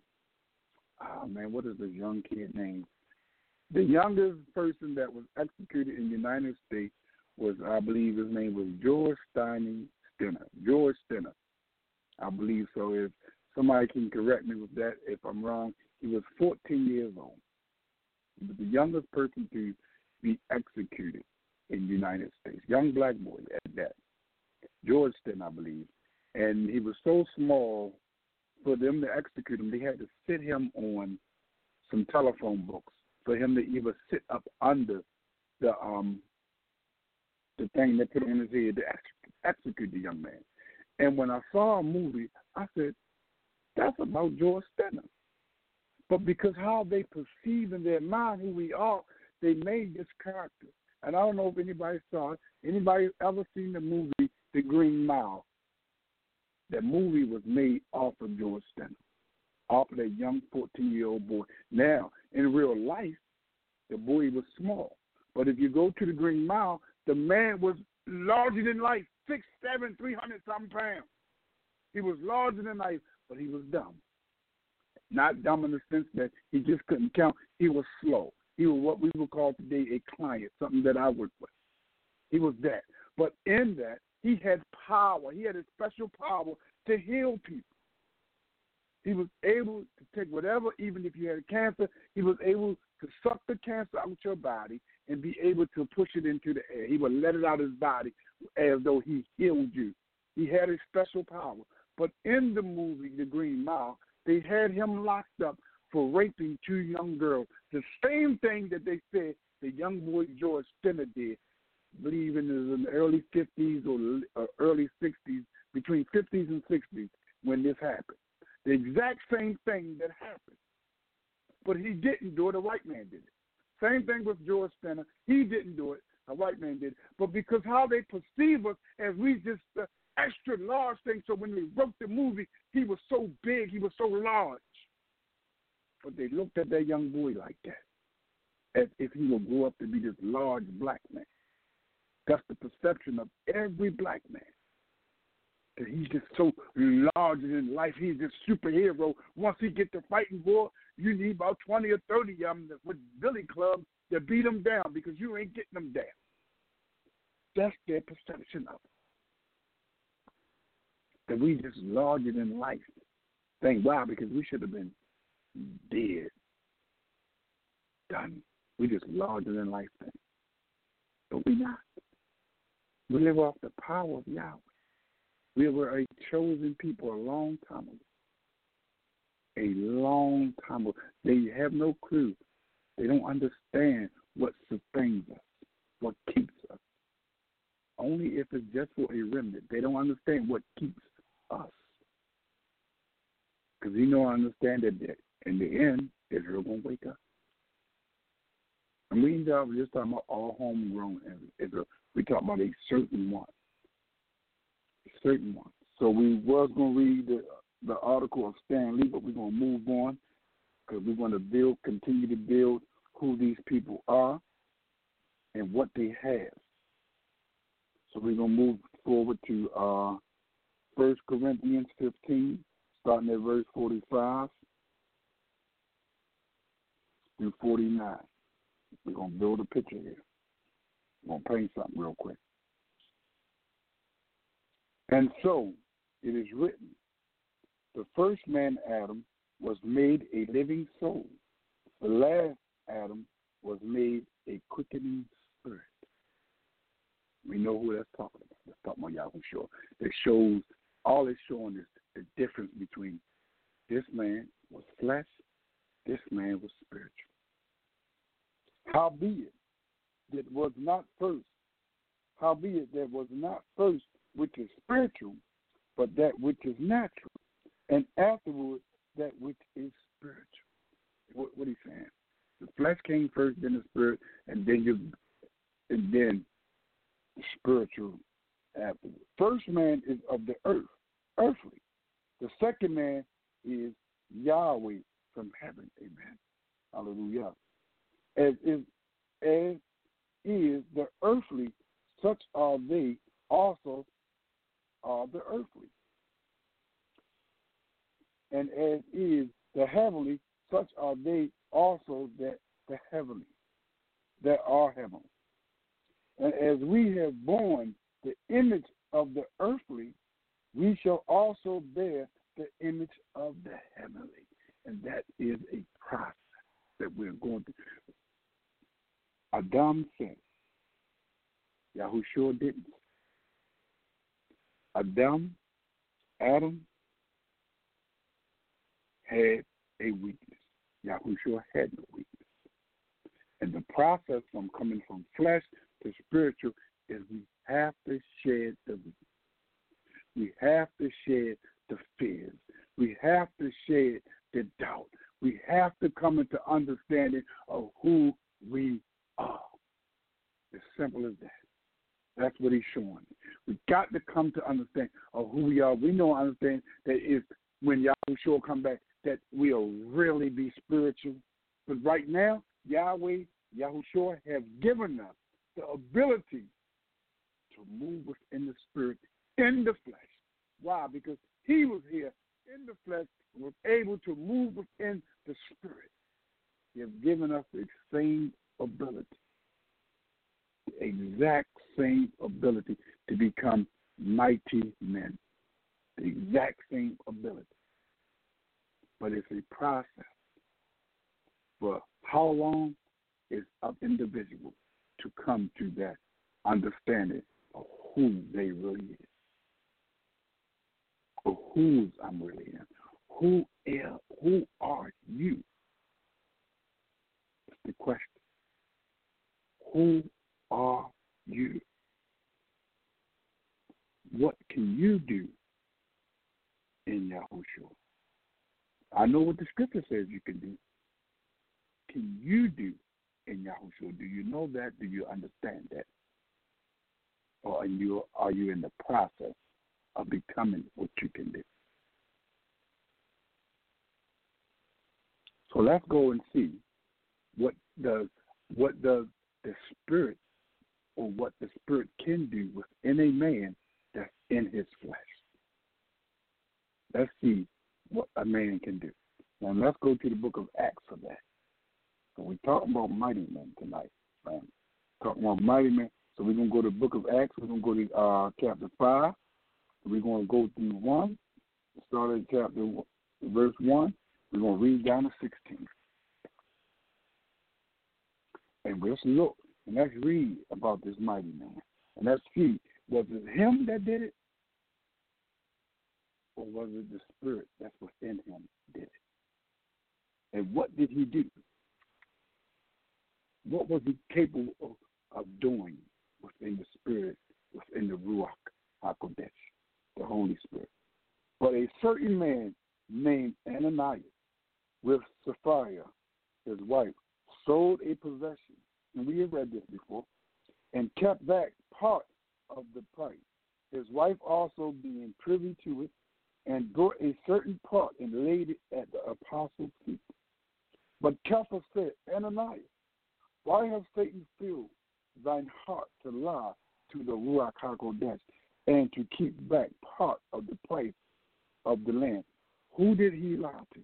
oh man, what is this young kid name? The youngest person that was executed in the United States was, I believe his name was George Steiny Stinner. George Stinner, I believe so. If somebody can correct me with that, if I'm wrong, he was fourteen years old. He was the youngest person to be executed in the United States. Young black boy at that. George Stinner, I believe. And he was so small, for them to execute him, they had to sit him on some telephone books for him to even sit up under the um the thing they put on his head to ex- execute the young man. And when I saw a movie, I said, that's about George Stinner. But because how they perceive in their mind who we are, they made this character. And I don't know if anybody saw it. Anybody ever seen the movie The Green Mile? That movie was made off of George Stinner, off of that young fourteen-year-old boy. Now, in real life, the boy was small. But if you go to The Green Mile, the man was larger than life, six, seven, three hundred something pounds. He was larger than life, but he was dumb. Not dumb in the sense that he just couldn't count. He was slow. He was what we would call today a client, something that I work with. He was that. But in that, he had power. He had a special power to heal people. He was able to take whatever, even if you had cancer, he was able to suck the cancer out of your body and be able to push it into the air. He would let it out of his body as though he healed you. He had a special power. But in the movie, The Green Mile, they had him locked up for raping two young girls. The same thing that they said the young boy George Stinner did, I believe in the early fifties or, or early sixties, between fifties and sixties when this happened. The exact same thing that happened. But he didn't do it, a white man did it. Same thing with George Stinner. He didn't do it, a white man did it. But because how they perceive us as we just uh, extra large thing, so when they wrote the movie, he was so big, he was so large. But they looked at that young boy like that, as if he would grow up to be this large black man. That's the perception of every black man. That he's just so larger than life. He's this superhero. Once he get to fighting, boy, you need about twenty or thirty of them with billy clubs to beat them down because you ain't getting them down. That's their perception of it. That we just larger than life. Think, wow, because we should have been dead. Done. We just larger than life thing. But we not. We live off the power of Yahweh. We were a chosen people a long time ago. A long time ago. They have no clue. They don't understand what sustains us, what keeps us. Only if it's just for a remnant. They don't understand what keeps us. Because you know, I understand that in the end, Israel going to wake up. And we are just talking about all homegrown Israel. We talk about a certain one. A certain one. So we was going to read the, the article of Stan Lee, but we're going to move on because we're going to build, continue to build who these people are and what they have. So we're going to move forward to uh, First Corinthians fifteen, starting at verse forty-five through forty-nine. We're going to build a picture here. We're going to paint something real quick. And so it is written, the first man, Adam, was made a living soul. The last Adam was made a quickening spirit. We know who that's talking about. That's talking about Yahweh Shore. That shows, all it's showing is the difference between this man was flesh, this man was spiritual. Howbeit, that was not first, howbeit that was not first which is spiritual, but that which is natural, and afterward that which is spiritual. What, what he's saying? The flesh came first, then the spirit, and then you, and then the spiritual afterward. First man is of the earth, earthly. The second man is Yahweh from heaven. Amen. Hallelujah. As is, as is the earthly, such are they also are the earthly. And as is the heavenly, such are they also that the heavenly, that are heavenly. And as we have borne the image of the earthly, we shall also bear the image of the heavenly. And that is a process that we're going through. Adam said, Yahushua didn't. Adam, Adam had a weakness. Yahushua had no weakness. And the process from coming from flesh to spiritual is we have to shed the weakness. We have to shed the fears. We have to shed the doubt. We have to come into understanding of who we are. As simple as that. That's what he's showing. We've got to come to understand of who we are. We know and understand that if when Yahushua come back, that we'll really be spiritual. But right now, Yahweh, Yahushua have given us the ability to move within the spirit, in the flesh. Why? Because he was here in the flesh and was able to move within the spirit. He has given us the same ability, the exact same ability to become mighty men. The exact same ability. But it's a process. For how long is up individual to come to that understanding of who they really is, or whose I'm really in. Who is, who are you? That's the question. Who are you? What can you do in Yahushua? I know what the scripture says you can do. Can you do in Yahushua? Do you know that? Do you understand that? Or are you, are you in the process of becoming what you can do? So let's go and see what does what does the spirit, or what the spirit can do within a man that's in his flesh. Let's see what a man can do. Now let's go to the book of Acts for that. So we're talking about mighty men tonight, man. Talking about mighty men. So we're going to go to the book of Acts. We're going to go to uh, chapter five. We're going to go through one. Start at chapter one, verse one. We're going to read down to sixteen. And let's look and let's read about this mighty man. And let's see, was it him that did it? Or was it the spirit that's within him did it? And what did he do? What was he capable of, of doing within the spirit, within the Ruach HaKodesh, the Holy Spirit? But a certain man named Ananias, with Sapphira, his wife, sold a possession, and we have read this before, and kept back part of the price. His wife also being privy to it, and brought a certain part and laid it at the apostles' feet. But Kepha said, Ananias, why has Satan filled thine heart to lie to the Ruach HaKodesh and to keep back part of the price of the land? Who did he lie to?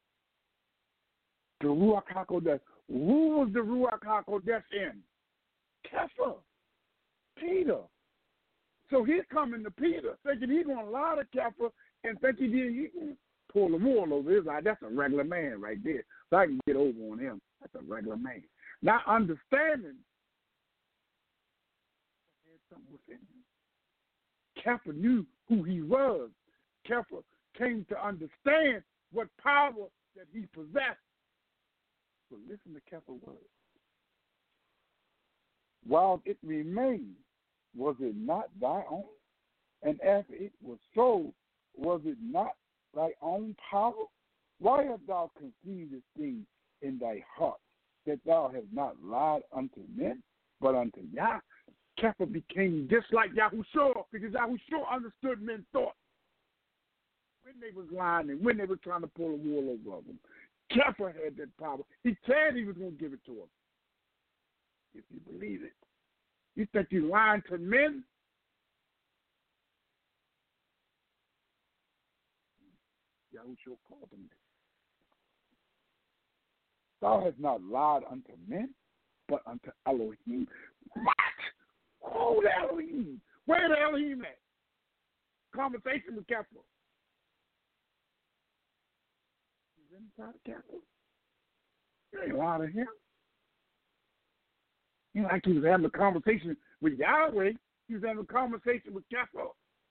The Ruach HaKodesh. Who was the Ruach HaKodesh in? Kepha. Peter. So he's coming to Peter, thinking he's going to lie to Kepha and think he did. He can pull the wool over his eye. That's a regular man right there. So I can get over on him. That's a regular man. Not understanding there's something within him. Kepha knew who he was. Kepha came to understand what power that he possessed. So listen to Kepha's words. While it remained, was it not thy own? And after it was sold, was it not thy own power? Why hast thou conceived this thing in thy heart, that thou hast not lied unto men, but unto Yah? Kepha became just like Yahushua, because Yahushua understood men's thoughts. When when they was lying and when they were trying to pull a wool over them. Kepha had that power. He said he was going to give it to them. If you believe it. You think you're lying to men? Yahushua called them that. Thou hast not lied unto men, but unto Elohim. What? Who's Elohim? Where the Elohim at? Conversation with Kepha. He's inside of Kepha. You ain't lying to him. You know, like he was having a conversation with Yahweh. He was having a conversation with Kepha.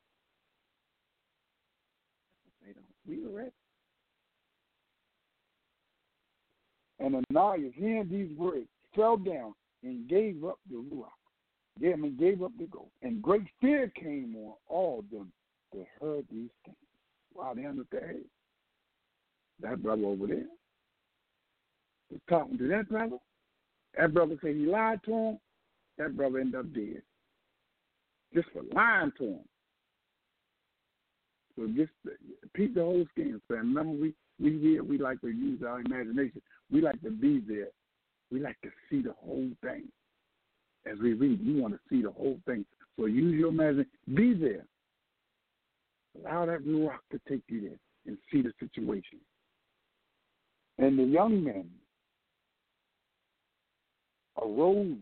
They don't. We were at. And Ananias, hearing these words, fell down and gave up the ruach. Yeah, I mean, gave up the ghost. And great fear came on all them that heard these things. Wow, they understand. That brother over there was talking to that brother. That brother said he lied to him. That brother ended up dead. Just for lying to him. So just peep the whole scheme. So remember, we, we here, we like to use our imagination. We like to be there. We like to see the whole thing. As we read, we want to see the whole thing. So use your imagination. Be there. Allow that ruach to take you there and see the situation. And the young men arose,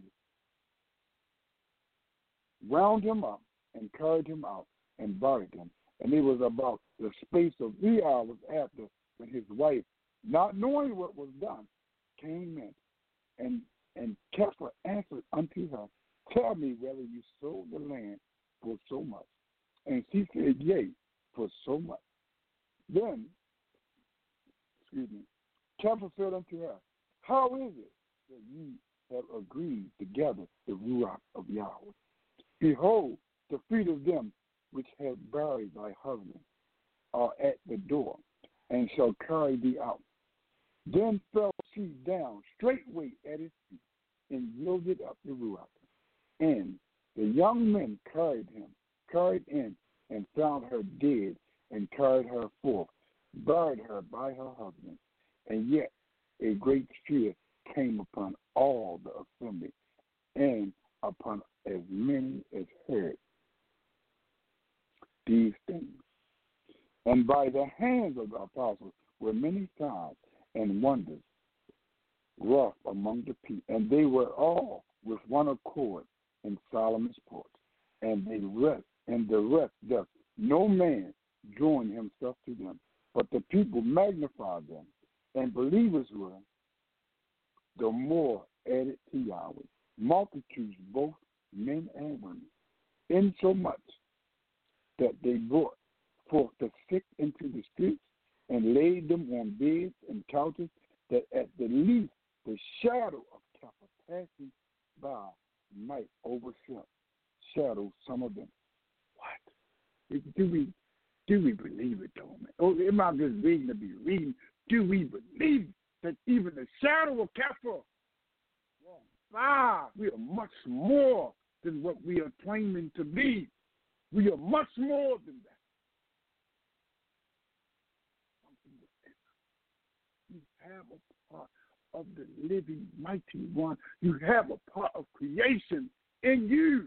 wound him up, and carried him out and buried him. And it was about the space of three hours after when his wife, not knowing what was done, came in. And and Kepha answered unto her, tell me whether you sold the land for so much. And she said, yea, for so much. Then, excuse me, Kepha said unto her, how is it that ye have agreed together the ruach of Yahweh? Behold, the feet of them which have buried thy husband are at the door, and shall carry thee out. Then fell she down straightway at his feet, and yielded up the ruach. And the young men carried him, carried in, and found her dead, and carried her forth, buried her by her husband. And yet a great fear came upon all the assembly, and upon as many as heard these things. And by the hands of the apostles were many signs and wonders wrought among the people, and they were all with one accord in Solomon's porch. And they rest, and the rest thus no man joined himself to them, but the people magnified them, and believers were the more added to Yahweh, multitudes both men and women, insomuch that they brought forth the sick into the streets and laid them on beds and couches, that at the least the shadow of Kepha passing by might overshadow some of them. What? Do we do we believe it, though, man? Oh, am I just reading to be reading? Do we believe that even the shadow of Kepha, ah, we are much more than what we are claiming to be? We are much more than that. You have a part of the living mighty one. You have a part of creation in you.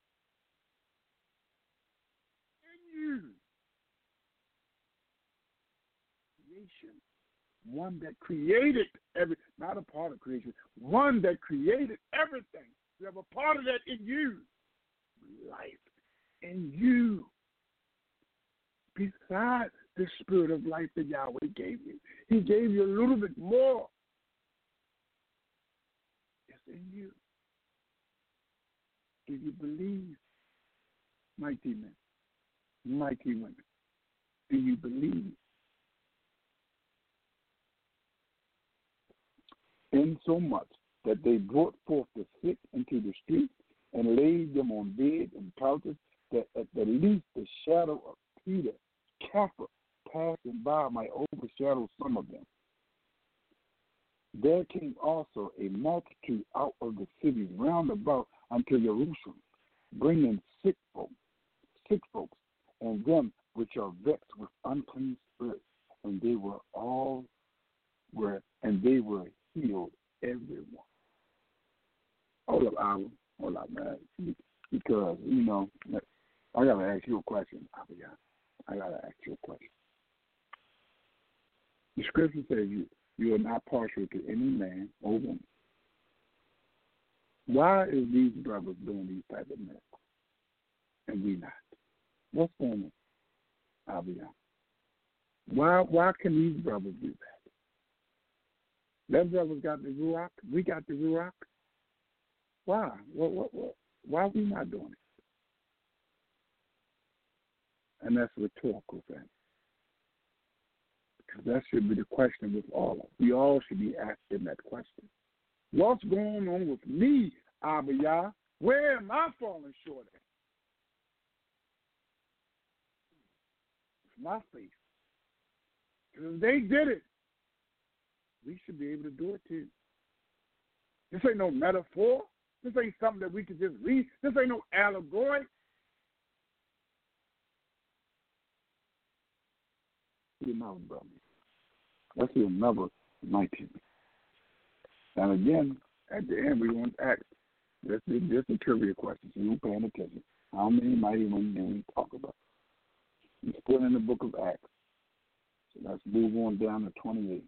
In you. Creation. One that created every, not a part of creation, one that created everything. You have a part of that in you. Life in you. Besides the spirit of life that Yahweh gave you. He gave you a little bit more. It's in you. Do you believe, mighty men, mighty women? Do you believe? Insomuch that they brought forth the sick into the streets and laid them on beds and couches, that at the least the shadow of Peter, Kepha, passing by might overshadow some of them. There came also a multitude out of the cities round about unto Jerusalem, bringing sick folks, sick folks, and them which are vexed with unclean spirits, and they were all were and they were healed, everyone. Hold up, Albert. Hold up, man. Because, you know, I gotta ask you a question, Albert. I gotta ask you a question. The scripture says you you are not partial to any man or woman. Why is these brothers doing these type of miracles and we not? What's going on, Albert? Why why can these brothers do that? Them brothers got the Ruach. We got the Ruach. Why? What, what, what? Why are we not doing it? And that's a rhetorical thing. Because that should be the question with all of us. We all should be asking that question. What's going on with me, Abba Yah? Where am I falling short at? It's my faith. Because if they did it, we should be able to do it too. This ain't no metaphor. This ain't something that we could just read. This ain't no allegory. See another brother. Let's see another nineteen. And again, at the end, we want to ask. This is just a trivia question, so you're paying attention. How many mighty women did we talk about? It's still in the book of Acts. So let's move on down to twenty-eight.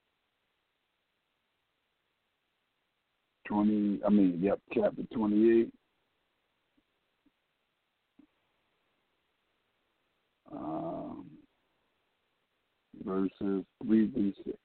twenty, I mean, yep, chapter twenty-eight. Um, verses three through six.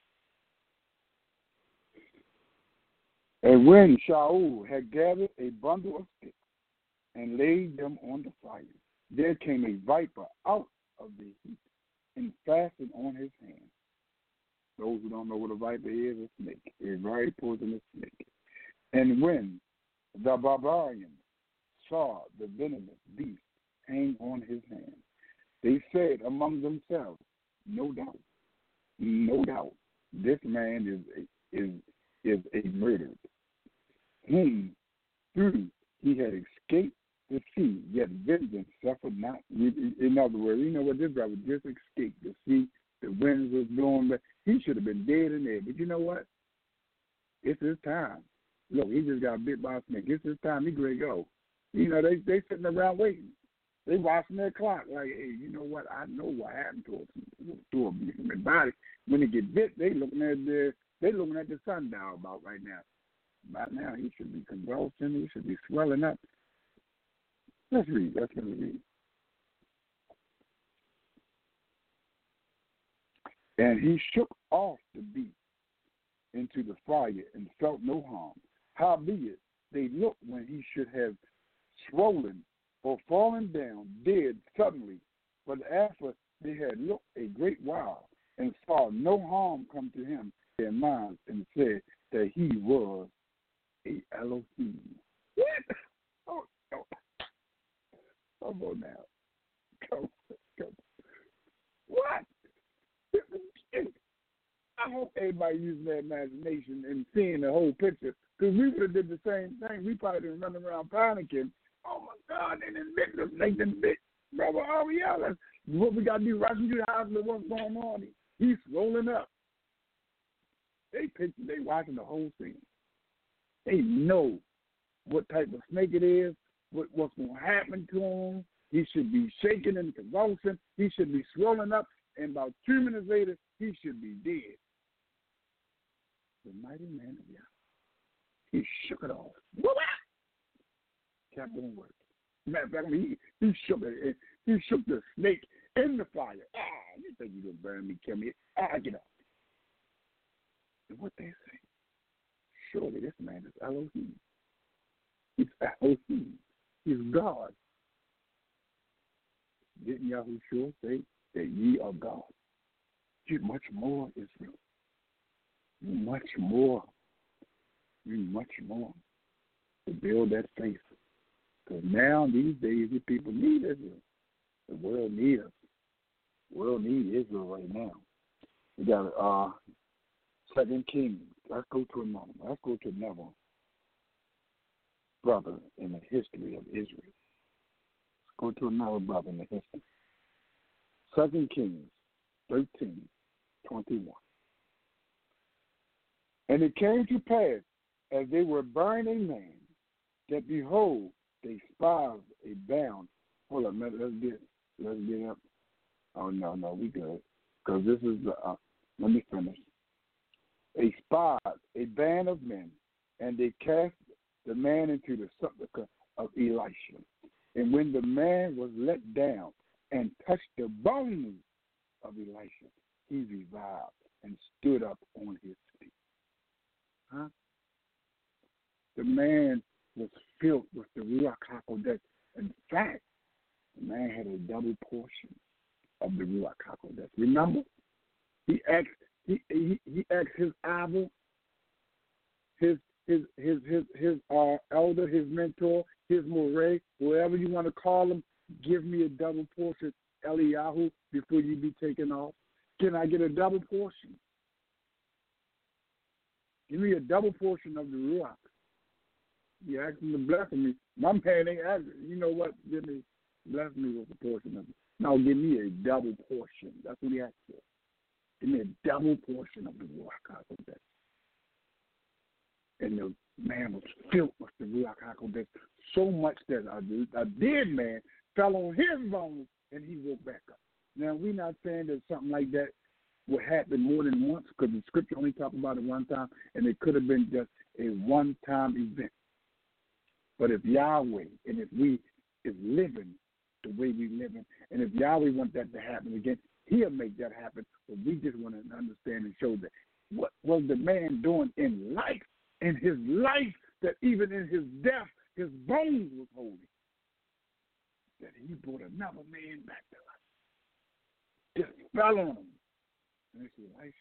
And when Shaul had gathered a bundle of sticks and laid them on the fire, there came a viper out of the heat and fastened on his hand. Those who don't know what a viper is, a snake, a very poisonous snake. And when the barbarians saw the venomous beast hang on his hand, they said among themselves, no doubt, no doubt, this man is a, is is a murderer, whom through he had escaped the sea, yet vengeance suffered not. In other words, you know what, this brother just escaped the sea, the winds was blowing, but he should have been dead in there. But you know what? It's his time. Look, he just got bit by a snake. It's his time. He ready to go. You know, they they sitting around waiting. They watching their clock like, hey, you know what? I know what happened to a, to a human body. When they get bit, they looking at the they looking at the sundial about right now. Right now, he should be convulsing. He should be swelling up. Let's read. Let's read. And he shook off the beast into the fire and felt no harm. Howbeit, they looked when he should have swollen or fallen down dead suddenly. But after they had looked a great while and saw no harm come to him, their minds, and said that he was a Elohim. What? Oh, no. Come on now. Come, come. What? I hope everybody using their imagination and seeing the whole picture, because we would have did the same thing. We probably didn't run around panicking. Oh, my God, they didn't bit them. They didn't bit. Brother, oh, yeah, that's what we got to do. Rushing to the hospital, what's going on? He's rolling up. They picture, they watching the whole scene. They know what type of snake it is, what, what's going to happen to him. He should be shaking and convulsing. He should be swelling up. And about two minutes later, he should be dead. The mighty man of Yah. He shook it off. Kept on working. Matter of fact, he, he shook it. He shook the snake in the fire. Ah, you think you're going to burn me, kill me? Ah, get up. And what they say? Surely this man is Elohim. He's Elohim. He's God. Didn't Yahushua say that ye are God? You much more, Israel. You much more. You much more to build that faith. Because now, these days, the people need Israel. The world needs us. The world needs Israel right now. We got uh, Second Kings. Let's go to another. Let's go to another brother in the history of Israel. Let's go to another brother in the history. Second Kings thirteen twenty-one. And it came to pass, as they were burning man, that behold, they spied a band. Hold up, let's get let's get up. Oh no, no, we good. Because this is the. Uh, let me finish. They spied a band of men, and they cast the man into the sepulchre of Elisha. And when the man was let down and touched the bones of Elisha, he revived and stood up on his feet. Huh? The man was filled with the Ruach HaKodesh. In fact, the man had a double portion of the Ruach HaKodesh. Remember? He asked he he, he asked his Abba, his his his his his uh, elder, his mentor, his Moreh, whoever you want to call him, give me a double portion, Eliyahu, before you be taken off. Can I get a double portion? Give me a double portion of the Ruach. You ask him to bless me. My man ain't asking. You know what? Give me, bless me with a portion of it. No, give me a double portion. That's what he asked for. Give me a double portion of the Ruach HaKodesh. And the man was filled with the Ruach HaKodesh so much that a, a dead man fell on his bones and he woke back up. Now, we're not saying that something like that would happen more than once, because the scripture only talks about it one time, and it could have been just a one-time event. But if Yahweh, and if we is living the way we living, and if Yahweh wants that to happen again, he'll make that happen. But we just want to understand and show that what was the man doing in life, in his life, that even in his death, his bones was holy, that he brought another man back to life. Just fell on him. And it's Elisha.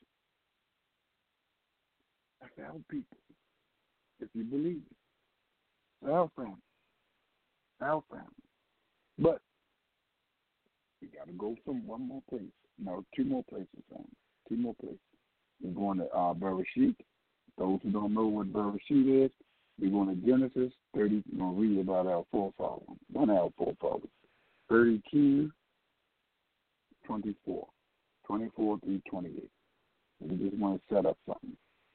That's our people, if you believe it. Our family. Our family. But we got to go from one more place. No, two more places, family. Two more places. We're going to uh, Bereshit. Those who don't know what Bereshit is, we're going to Genesis thirty. We're going to read about our forefathers. One of our forefathers. thirty-two, twenty-four. twenty-four through twenty-eight. We just want to set up something.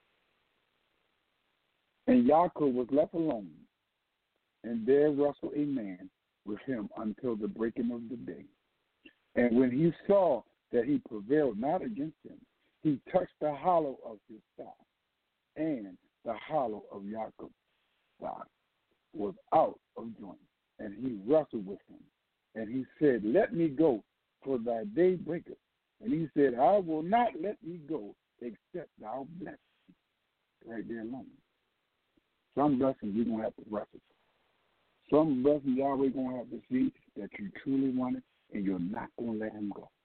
And Yaakov was left alone, and there wrestled a man with him until the breaking of the day. And when he saw that he prevailed not against him, he touched the hollow of his thigh, and the hollow of Yaakov's thigh was out of joint, and he wrestled with him. And he said, let me go, for thy day breaketh. And he said, I will not let thee go, except thou bless me. Right there alone. Some blessings you're going to have to wrestle. Some blessings Yahweh going to have to see that you truly want it, and you're not going to let him go.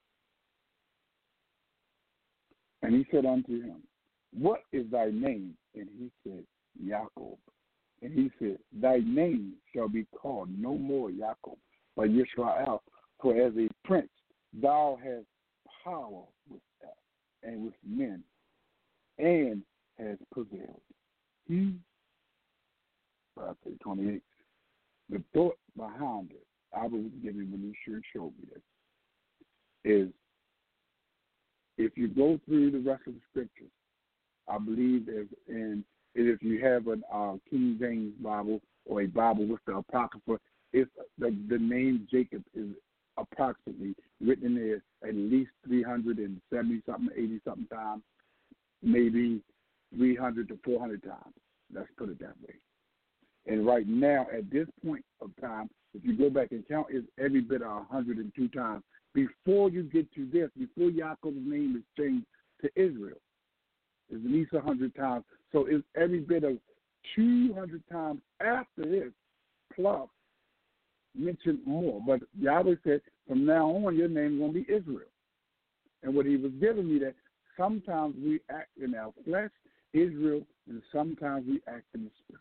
And he said unto him, what is thy name? And he said, Yaakov. And he said, thy name shall be called no more Yaakov, but Yisrael, for as a prince thou hast power with us and with men, and has prevailed. Hmm. Verse twenty-eight. The thought behind it, I was giving when he sure showed me this, is if you go through the rest of the scriptures, I believe there's in if you have a uh, King James Bible or a Bible with the Apocrypha, it's the, the name Jacob is approximately written in there at least three hundred seventy something, eighty something times, maybe three hundred to four hundred times. Let's put it that way. And right now, at this point of time, if you go back and count, it's every bit of one hundred two times. Before you get to this, before Yaakov's name is changed to Israel, it's at least one hundred times. So it's every bit of two hundred times after this, plus mentioned more. But Yahweh said, from now on, your name is going to be Israel. And what he was giving me that sometimes we act in our flesh, Israel, and sometimes we act in the spirit.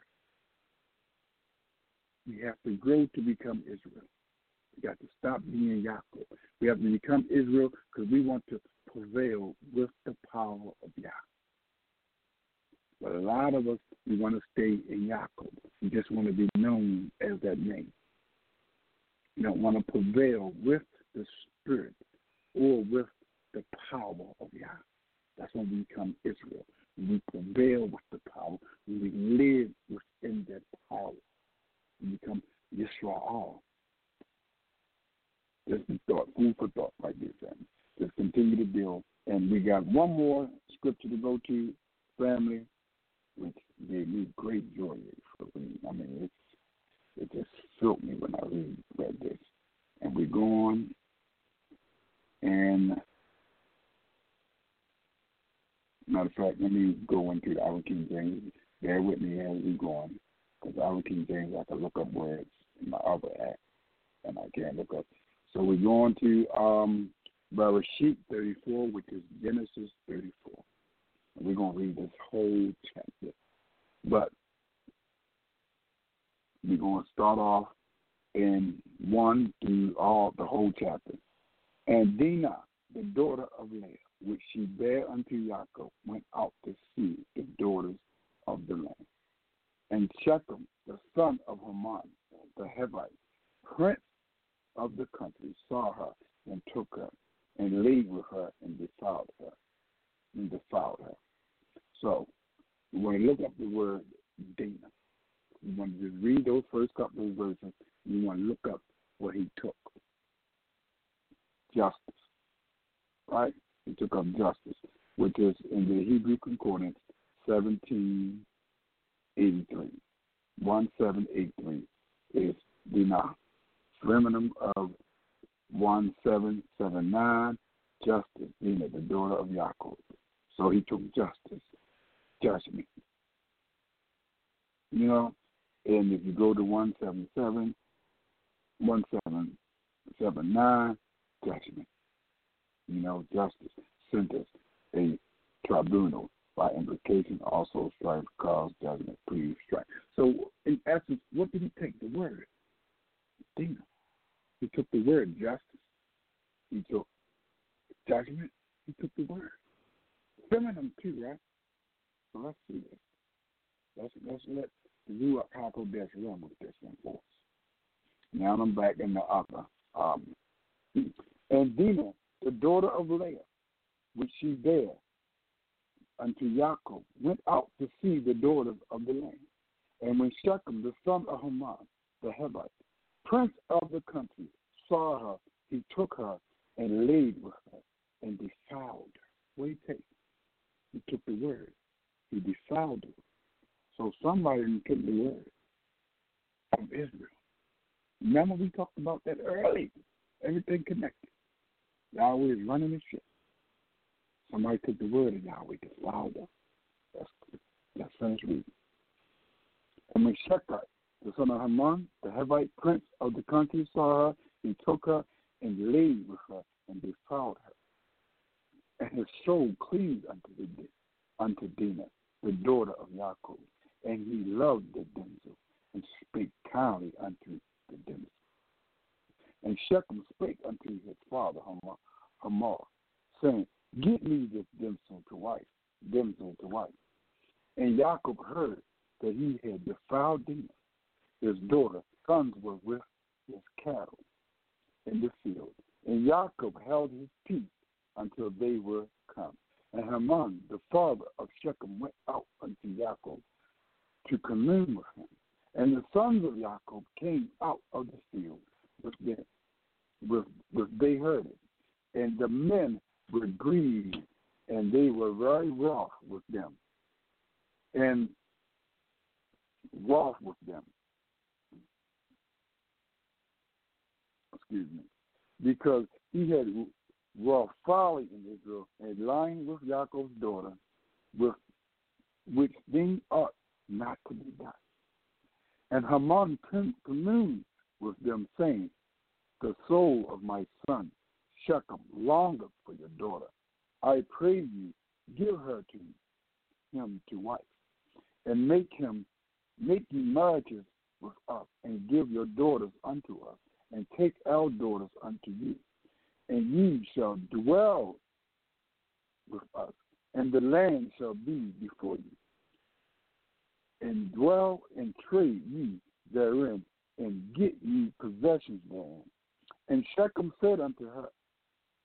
We have to grow to become Israel. We got to stop being Yaakov. We have to become Israel because we want to prevail with the power of Yah. But a lot of us, we want to stay in Yaakov. We just want to be known as that name. We don't want to prevail with the Spirit or with the power of Yah. That's when we become Israel. We prevail with the power. We live within that power. We become Yisrael. Just a thought, food for thought right there, family. Just continue to build. And we got one more scripture to go to, family, which gave me great joy. I mean, it's, it just filled me when I read, read this. And we're going, and matter of fact, let me go into our King James. Bear with me as we go on, because our King James, I can look up words in my other app, and I can't look up. So we're going to um, Bereshit thirty-four, which is Genesis thirty-four. And we're going to read this whole chapter. But we're going to start off in one through all the whole chapter. And Dinah, the daughter of Leah, which she bare unto Jacob, went out to see the daughters of the land. And Shechem, the son of Haman, the Hivite, prince of the country, saw her and took her and laid with her and defiled her. And defiled her. So, we want to look up the word Dinah. We want to just read those first couple of verses. We want to look up what he took. Justice. Right? He took up justice, which is in the Hebrew Concordance, seventeen eighty-three. seventeen eighty-three is Dinah. Feminine of seventeen seventy-nine, justice, Dinah, the daughter of Jacob. So he took justice, judgment. You know, and if you go to one seventy-seven, seventeen seventy-nine, judgment. You know, justice, sentence, a tribunal, by implication, also strife, cause, judgment, plead, strike. So, in essence, what did he take? The word, Dinah. He took the word justice. He took judgment. He took the word. Feminine too, right? So let's see this. Let's let's let the Ruach HaKodesh run with this one for us. Now I'm back in the upper. Um, and Dinah, the daughter of Leah, which she bare unto Jacob, went out to see the daughters of the land. And when Shechem, the son of Haman, the Hivite, prince of the country, saw her, he took her and laid with her and defiled her. What did he take? He took the word. He defiled her. So somebody took the word from Israel. Remember we talked about that early. Everything connected. Yahweh is running the ship. Somebody took the word of Yahweh, defiled her. That's, that's finished reading. And when Shechem, the son of Haman, the Hivite prince of the country, saw her, he took her and laid with her and defiled her. And his soul cleaved unto the unto Dinah, the daughter of Jacob, and he loved the damsel and spake kindly unto the damsel. And Shechem spake unto his father Hamor, Hamor, saying, "Get me this damsel to wife, damsel to wife." And Jacob heard that he had defiled Dinah, his daughter. Sons were with his cattle in the field. And Jacob held his peace until they were come. And Haman, the father of Shechem, went out unto Jacob to commune with him. And the sons of Jacob came out of the field with them, with, with they heard it. And the men were grieved, and they were very wroth with them. And wroth with them. Excuse me. Because he had wrought folly in Israel and lying with Jacob's daughter, with which thing ought not to be done. And Haman communed with them, saying, "The soul of my son Shechem longeth for your daughter. I pray you, give her to him to wife, and make him make you marriages with us, and give your daughters unto us, and take our daughters unto you. And ye shall dwell with us, and the land shall be before you. And dwell and trade ye therein, and get ye possessions therein." And Shechem said unto her,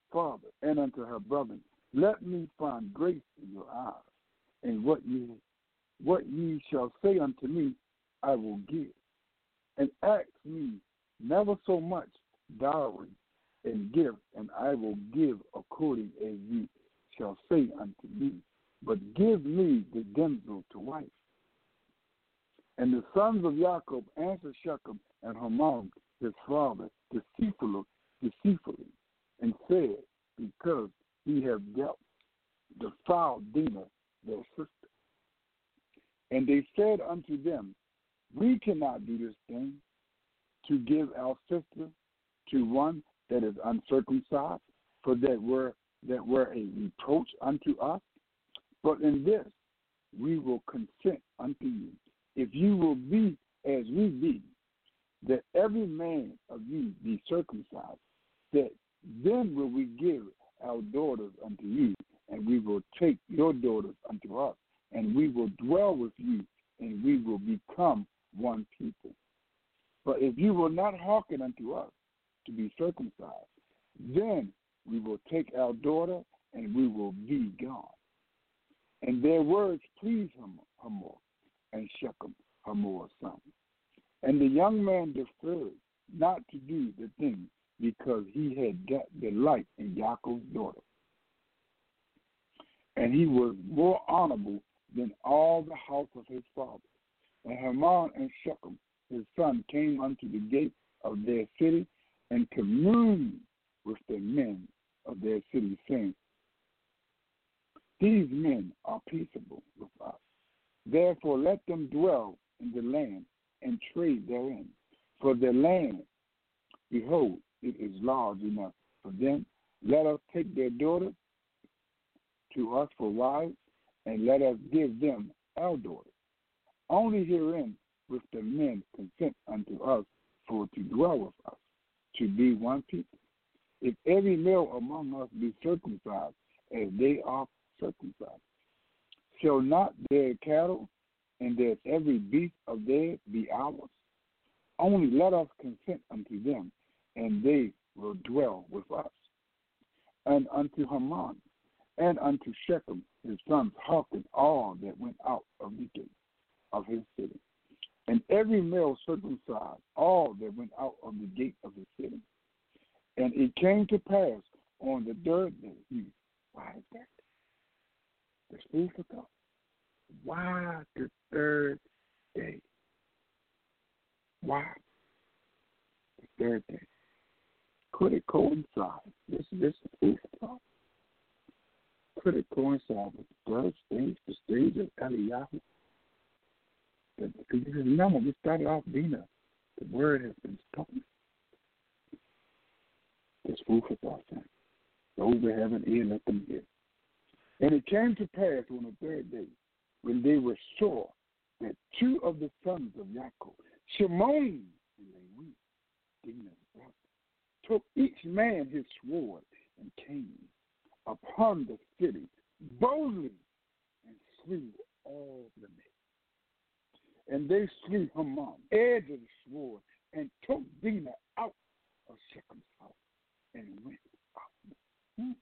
father and unto her brethren, let me find grace in your eyes, and what ye what ye shall say unto me, I will give. And ask me never so much dowry and gift, and I will give according as ye shall say unto me. But give me the damsel to wife. And the sons of Jacob answered Shechem and Hamor his father deceitfully, deceitfully, and said, because he have dealt the foul Dinah their sister. And they said unto them, we cannot do this thing, to give our sister to one that is uncircumcised, for that were that were a reproach unto us. But in this we will consent unto you, if you will be as we be, that every man of you be circumcised, that then will we give our daughters unto you, and we will take your daughters unto us, and we will dwell with you, and we will become one people. But if you will not hearken unto us to be circumcised, then we will take our daughter, and we will be gone. And their words pleased Hamor and Shechem, Hamor's son. And the young man deferred not to do the thing, because he had got delight in Jacob's daughter. And he was more honorable than all the house of his father. And Hamor and Shechem, his son, came unto the gate of their city and communed with the men of their city, saying, these men are peaceable with us. Therefore let them dwell in the land and trade therein. For the land, behold, it is large enough for them. Let us take their daughters to us for wives, and let us give them our daughters. Only herein with the men consent unto us for to dwell with us, to be one people. If every male among us be circumcised, as they are circumcised, shall not their cattle and their every beast of theirs be ours? Only let us consent unto them, and they will dwell with us. And unto Hamor and unto Shechem his sons hearkened all that went out of the gate of his city. And every male circumcised all that went out of the gate of his city. And it came to pass on the third day. Why is that? There's food for thought. Why the third day? Why the third day? Could it coincide? This this is food for thought. Could it coincide with the third stage, the stage of Eliyahu? Because you remember, we started off Dinah. The word has been spoken. This food for thought, son. Those that have an ear, let them hear. And it came to pass on the third day, when they were sure that two of the sons of Jacob, Shimon and Levi, Dinah's brother, took each man his sword and came upon the city boldly and slew all the men. And they slew Hamor, edge of the sword, and took Dinah out of Shechem's house and went out. Hmm.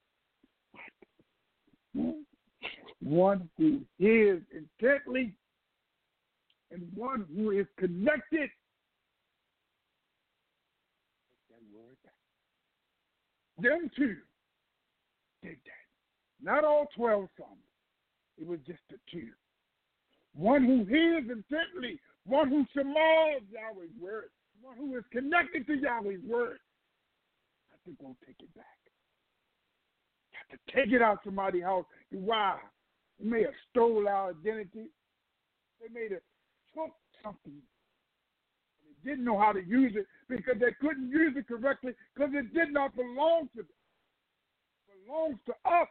Hmm. One who hears intently and one who is connected. Take that word back. Them two did that. Not all twelve sons. It was just the two. One who hears intently, one who shamars Yahweh's word, one who is connected to Yahweh's word. I think we'll take it back. You have to take it out somebody's house. Why? They may have stole our identity. They may have took something. They didn't know how to use it because they couldn't use it correctly because it did not belong to them. It belongs to us.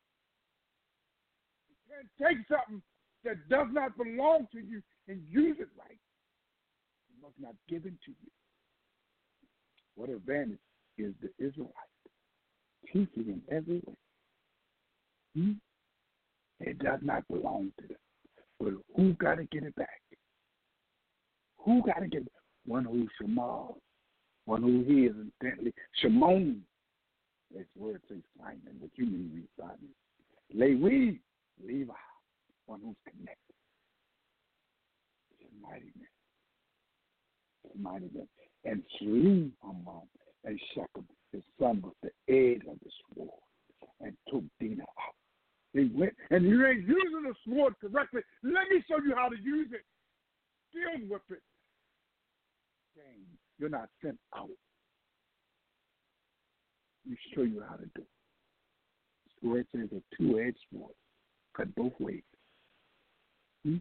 You can't take something that does not belong to you and use it right. It must not be given to you. What advantage is the Israelite? Teaching in every way. Hmm? It does not belong to them. But who got to get it back? Who got to get it? One who shamars, one who hears intently. Shimon, It's word says Simon, but you need to read Simon. Levi, Levi, one who's connected. He's a mighty man. He's a mighty man. And slew Haman and Shechem, his son, with the edge of the sword, and took Dinah out. He went, and you ain't using the sword correctly. Let me show you how to use it. Deal with it. James, you're not sent out. Let me show you how to do it. Sword says a two-edged sword, cut both ways. Hmm?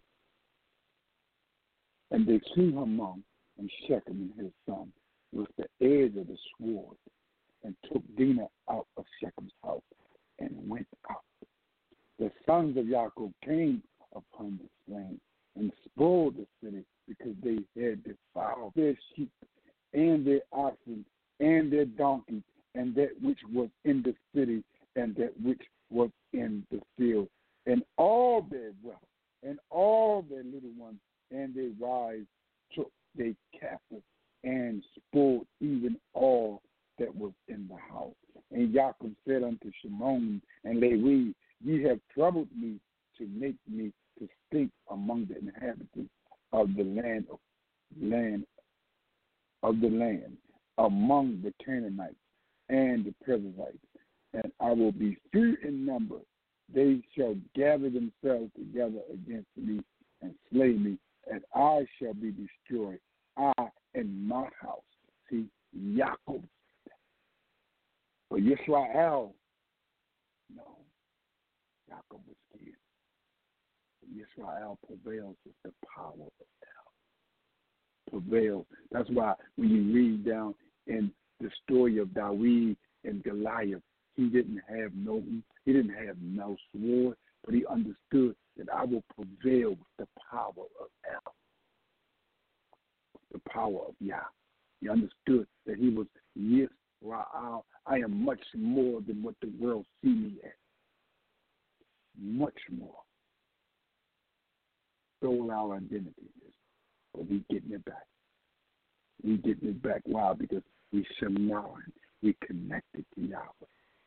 And they slew Haman and Shechem and his son with the edge of the sword, and took Dinah out of Shechem's house and went out. The sons of Yaakov came upon the slain and spoiled the city, because they had defiled their sheep and their oxen and their donkeys, and that which was in the city and that which was in the field, and all their wealth, and all their little ones and their wives took they captive, and spoiled even all that was in the house. And Jacob said unto Shimon and Levi, Ye have troubled me to make me to stink among the inhabitants of the land of land of the land, among the Canaanites and the Perizzites, and I will be few in number. They shall gather themselves together against me and slay me, and I shall be destroyed, I and my house. See, Yaakov. But Yisrael, no, Yaakov was scared. Yisrael prevails with the power of El. Prevails. That's why when you read down in the story of David and Goliath, he didn't have no he didn't have no sword, but he understood that I will prevail with the power of El, the power of Yah. He understood that he was Yisrael. I am much more than what the world see me as. Much more. Stole our identity, but we getting it back. We getting it back. Why? Because we Shemaran. We connected to Yahweh.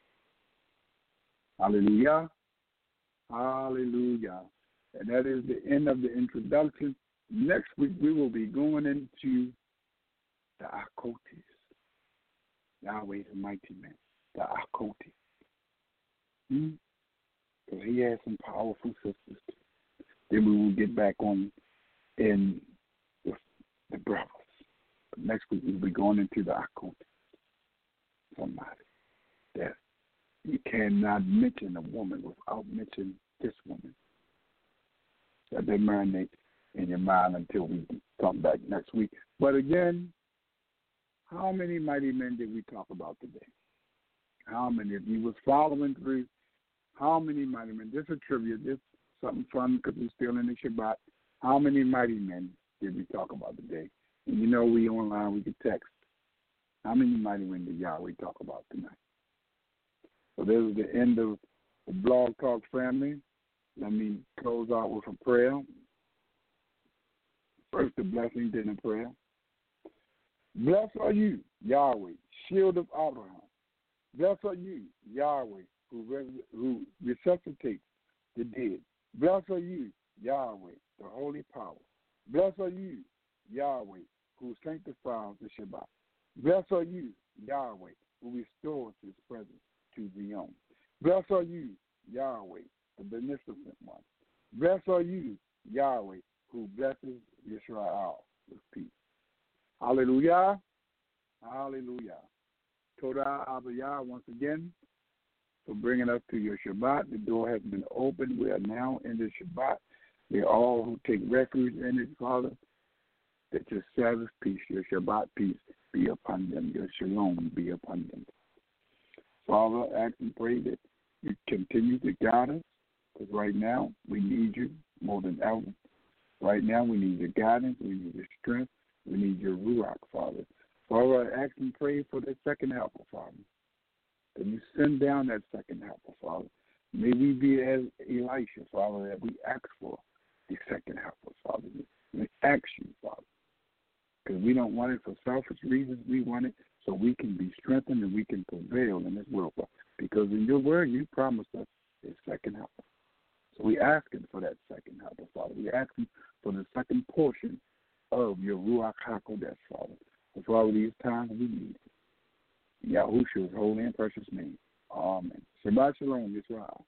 Hallelujah. Hallelujah. And that is the end of the introduction. Next week we will be going into the Akotis. Yahweh is a mighty man. The Akotis. Hmm? Because he has some powerful sisters too. Then we will get back on in with the brothers. But next week we'll be going into the Akotis. Somebody that you cannot mention a woman without mentioning this woman. That they marinate in your mind until we come back next week. But again, how many mighty men did we talk about today? How many? If you was following through, how many mighty men? This is a trivia. This is something fun because we're still in the Shabbat. How many mighty men did we talk about today? And you know we online, we can text. How many mighty men did Yahweh talk about tonight? So this is the end of the Blog Talk family. Let me close out with a prayer. First the blessing, then a prayer. Blessed are you, Yahweh, shield of Abraham. Blessed are you, Yahweh, who, res- who resuscitates the dead. Blessed are you, Yahweh, the holy power. Blessed are you, Yahweh, who sanctifies the Shabbat. Blessed are you, Yahweh, who restores his presence to Zion. Blessed are you, Yahweh, the beneficent one. Blessed are you, Yahweh, who blesses Israel with peace. Hallelujah. Hallelujah. Todah Abiyah once again for bringing us to your Shabbat. The door has been opened. We are now in the Shabbat. May all who take refuge in it, Father, that your Sabbath peace, your Shabbat peace be upon them, your shalom be upon them. Father, ask and pray that you continue to guide us, because right now we need you more than ever. Right now we need your guidance, we need your strength, we need your Ruach, Father. Father, I ask and pray for the second helper, Father. That you send down that second helper, Father. May we be as Elisha, Father, that we ask for the second helper, Father. We ask you, Father. Because we don't want it for selfish reasons. We want it so we can be strengthened and we can prevail in this world. Because in your word, you promised us a second help. So we asking for that second help, Father. We asking for the second portion of your Ruach HaKodesh, Father. For all these times we need it. Yahushua's holy and precious name. Amen. Shabbat Shalom, Yisrael.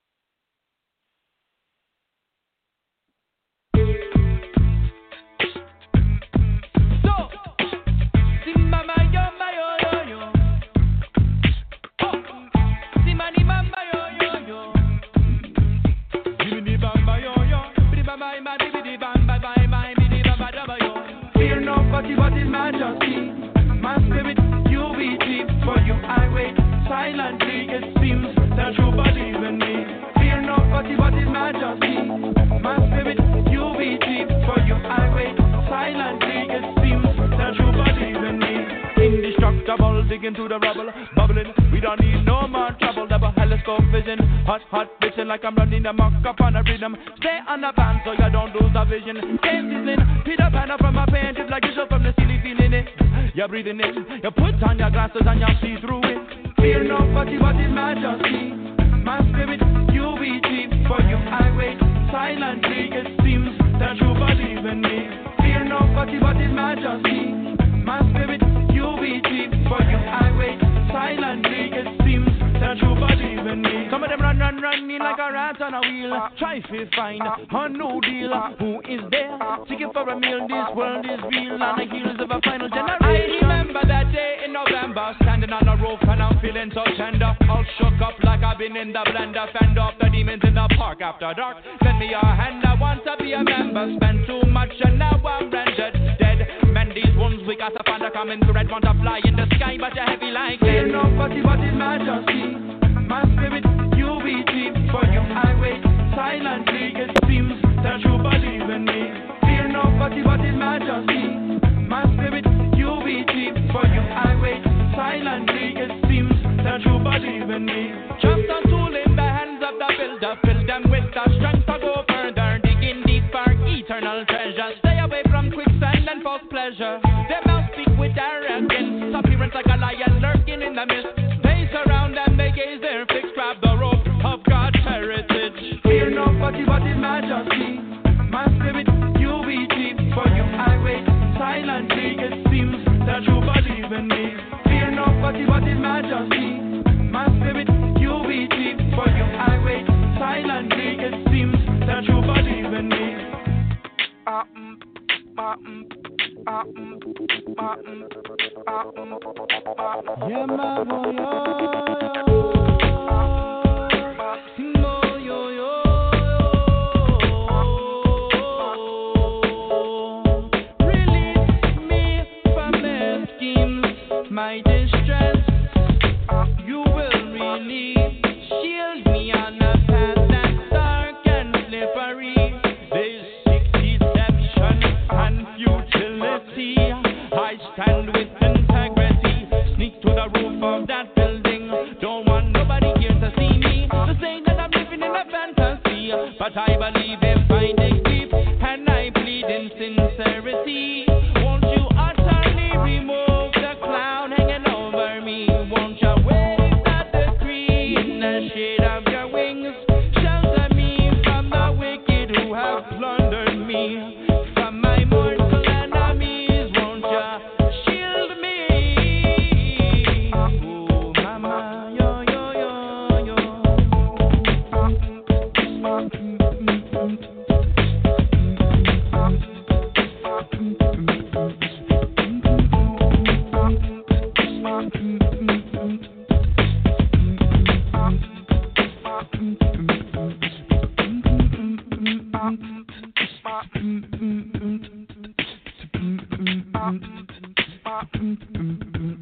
What is majesty? My spirit, you be deep. For you I wait silently. It seems that you believe in me. Fear not, but what is majesty? My spirit, you be deep. For you I wait silently. It seems that you believe in me. Indestructible, digging through the rubble, bubbling. We don't need no more trouble. Double telescope vision, hot, hot vision like I'm running amok up on a rhythm. Stay on the van so you don't lose the vision. Stay sizzling, Peter Pan up from my pain, just like you show from the ceiling, feeling it. You're breathing it. You put on your glasses and you see through it. Fear no, but what is majesty? My spirit, you be deep. For you I wait silently. It seems that you believe in me. Fear no, but what is majesty? My spirit, you be deep. For you I wait silently. It seems that you believe in me. Some of them run, run, run me like a rat on a wheel. Try to find a new deal. Who is there? Seeking for a meal. This world is real on the heels of a final generation. I remember that day in November, standing on the roof and I'm feeling so tender. All shook up like I've been in the blender. Fend off the demons in the park after dark. Lend me your hand, I want to be a member. Spend too much and now I'm rendered dead. Mend these wounds, we got to find a common thread. Want to fly in the sky, but you're heavy like lead. No, but what is majesty? My spirit, you be deep. For you I wait silently. It seems that you believe in me. Fear no, but what is majesty? My spirit, you be deep. For you I wait silently. It seems that you believe in me. Just a tool in the hands of the builder. Fill them with the strength to go further. Digging deep for eternal treasure. Stay away from quicksand and false pleasure. They mouth speak with arrogance. Appearance like a lion lurking in the mist. They surround them, they gaze their fix. Grab the rope of God's heritage. Fear no, but what is majesty? My spirit, you be deep. For you I wait silently. It seems that you believe in me. Fear no, but what is majesty? My spirit, you be deep. For you I wait silently. It seems that you believe in me. Ah-mm, ah-mm, ah-mm, ah-mm, ah-mm, ah-mm. Yeah, man, oh, yeah. My distress, you will relieve. Shield me on a path that's dark and slippery. There's sick deception and futility. I stand with integrity. Sneak to the roof of that building. Don't want nobody here to see me. To say that I'm living in a fantasy, but I believe in finding deep, and I plead in sincerity. Won't you utterly remove Mm-hmm.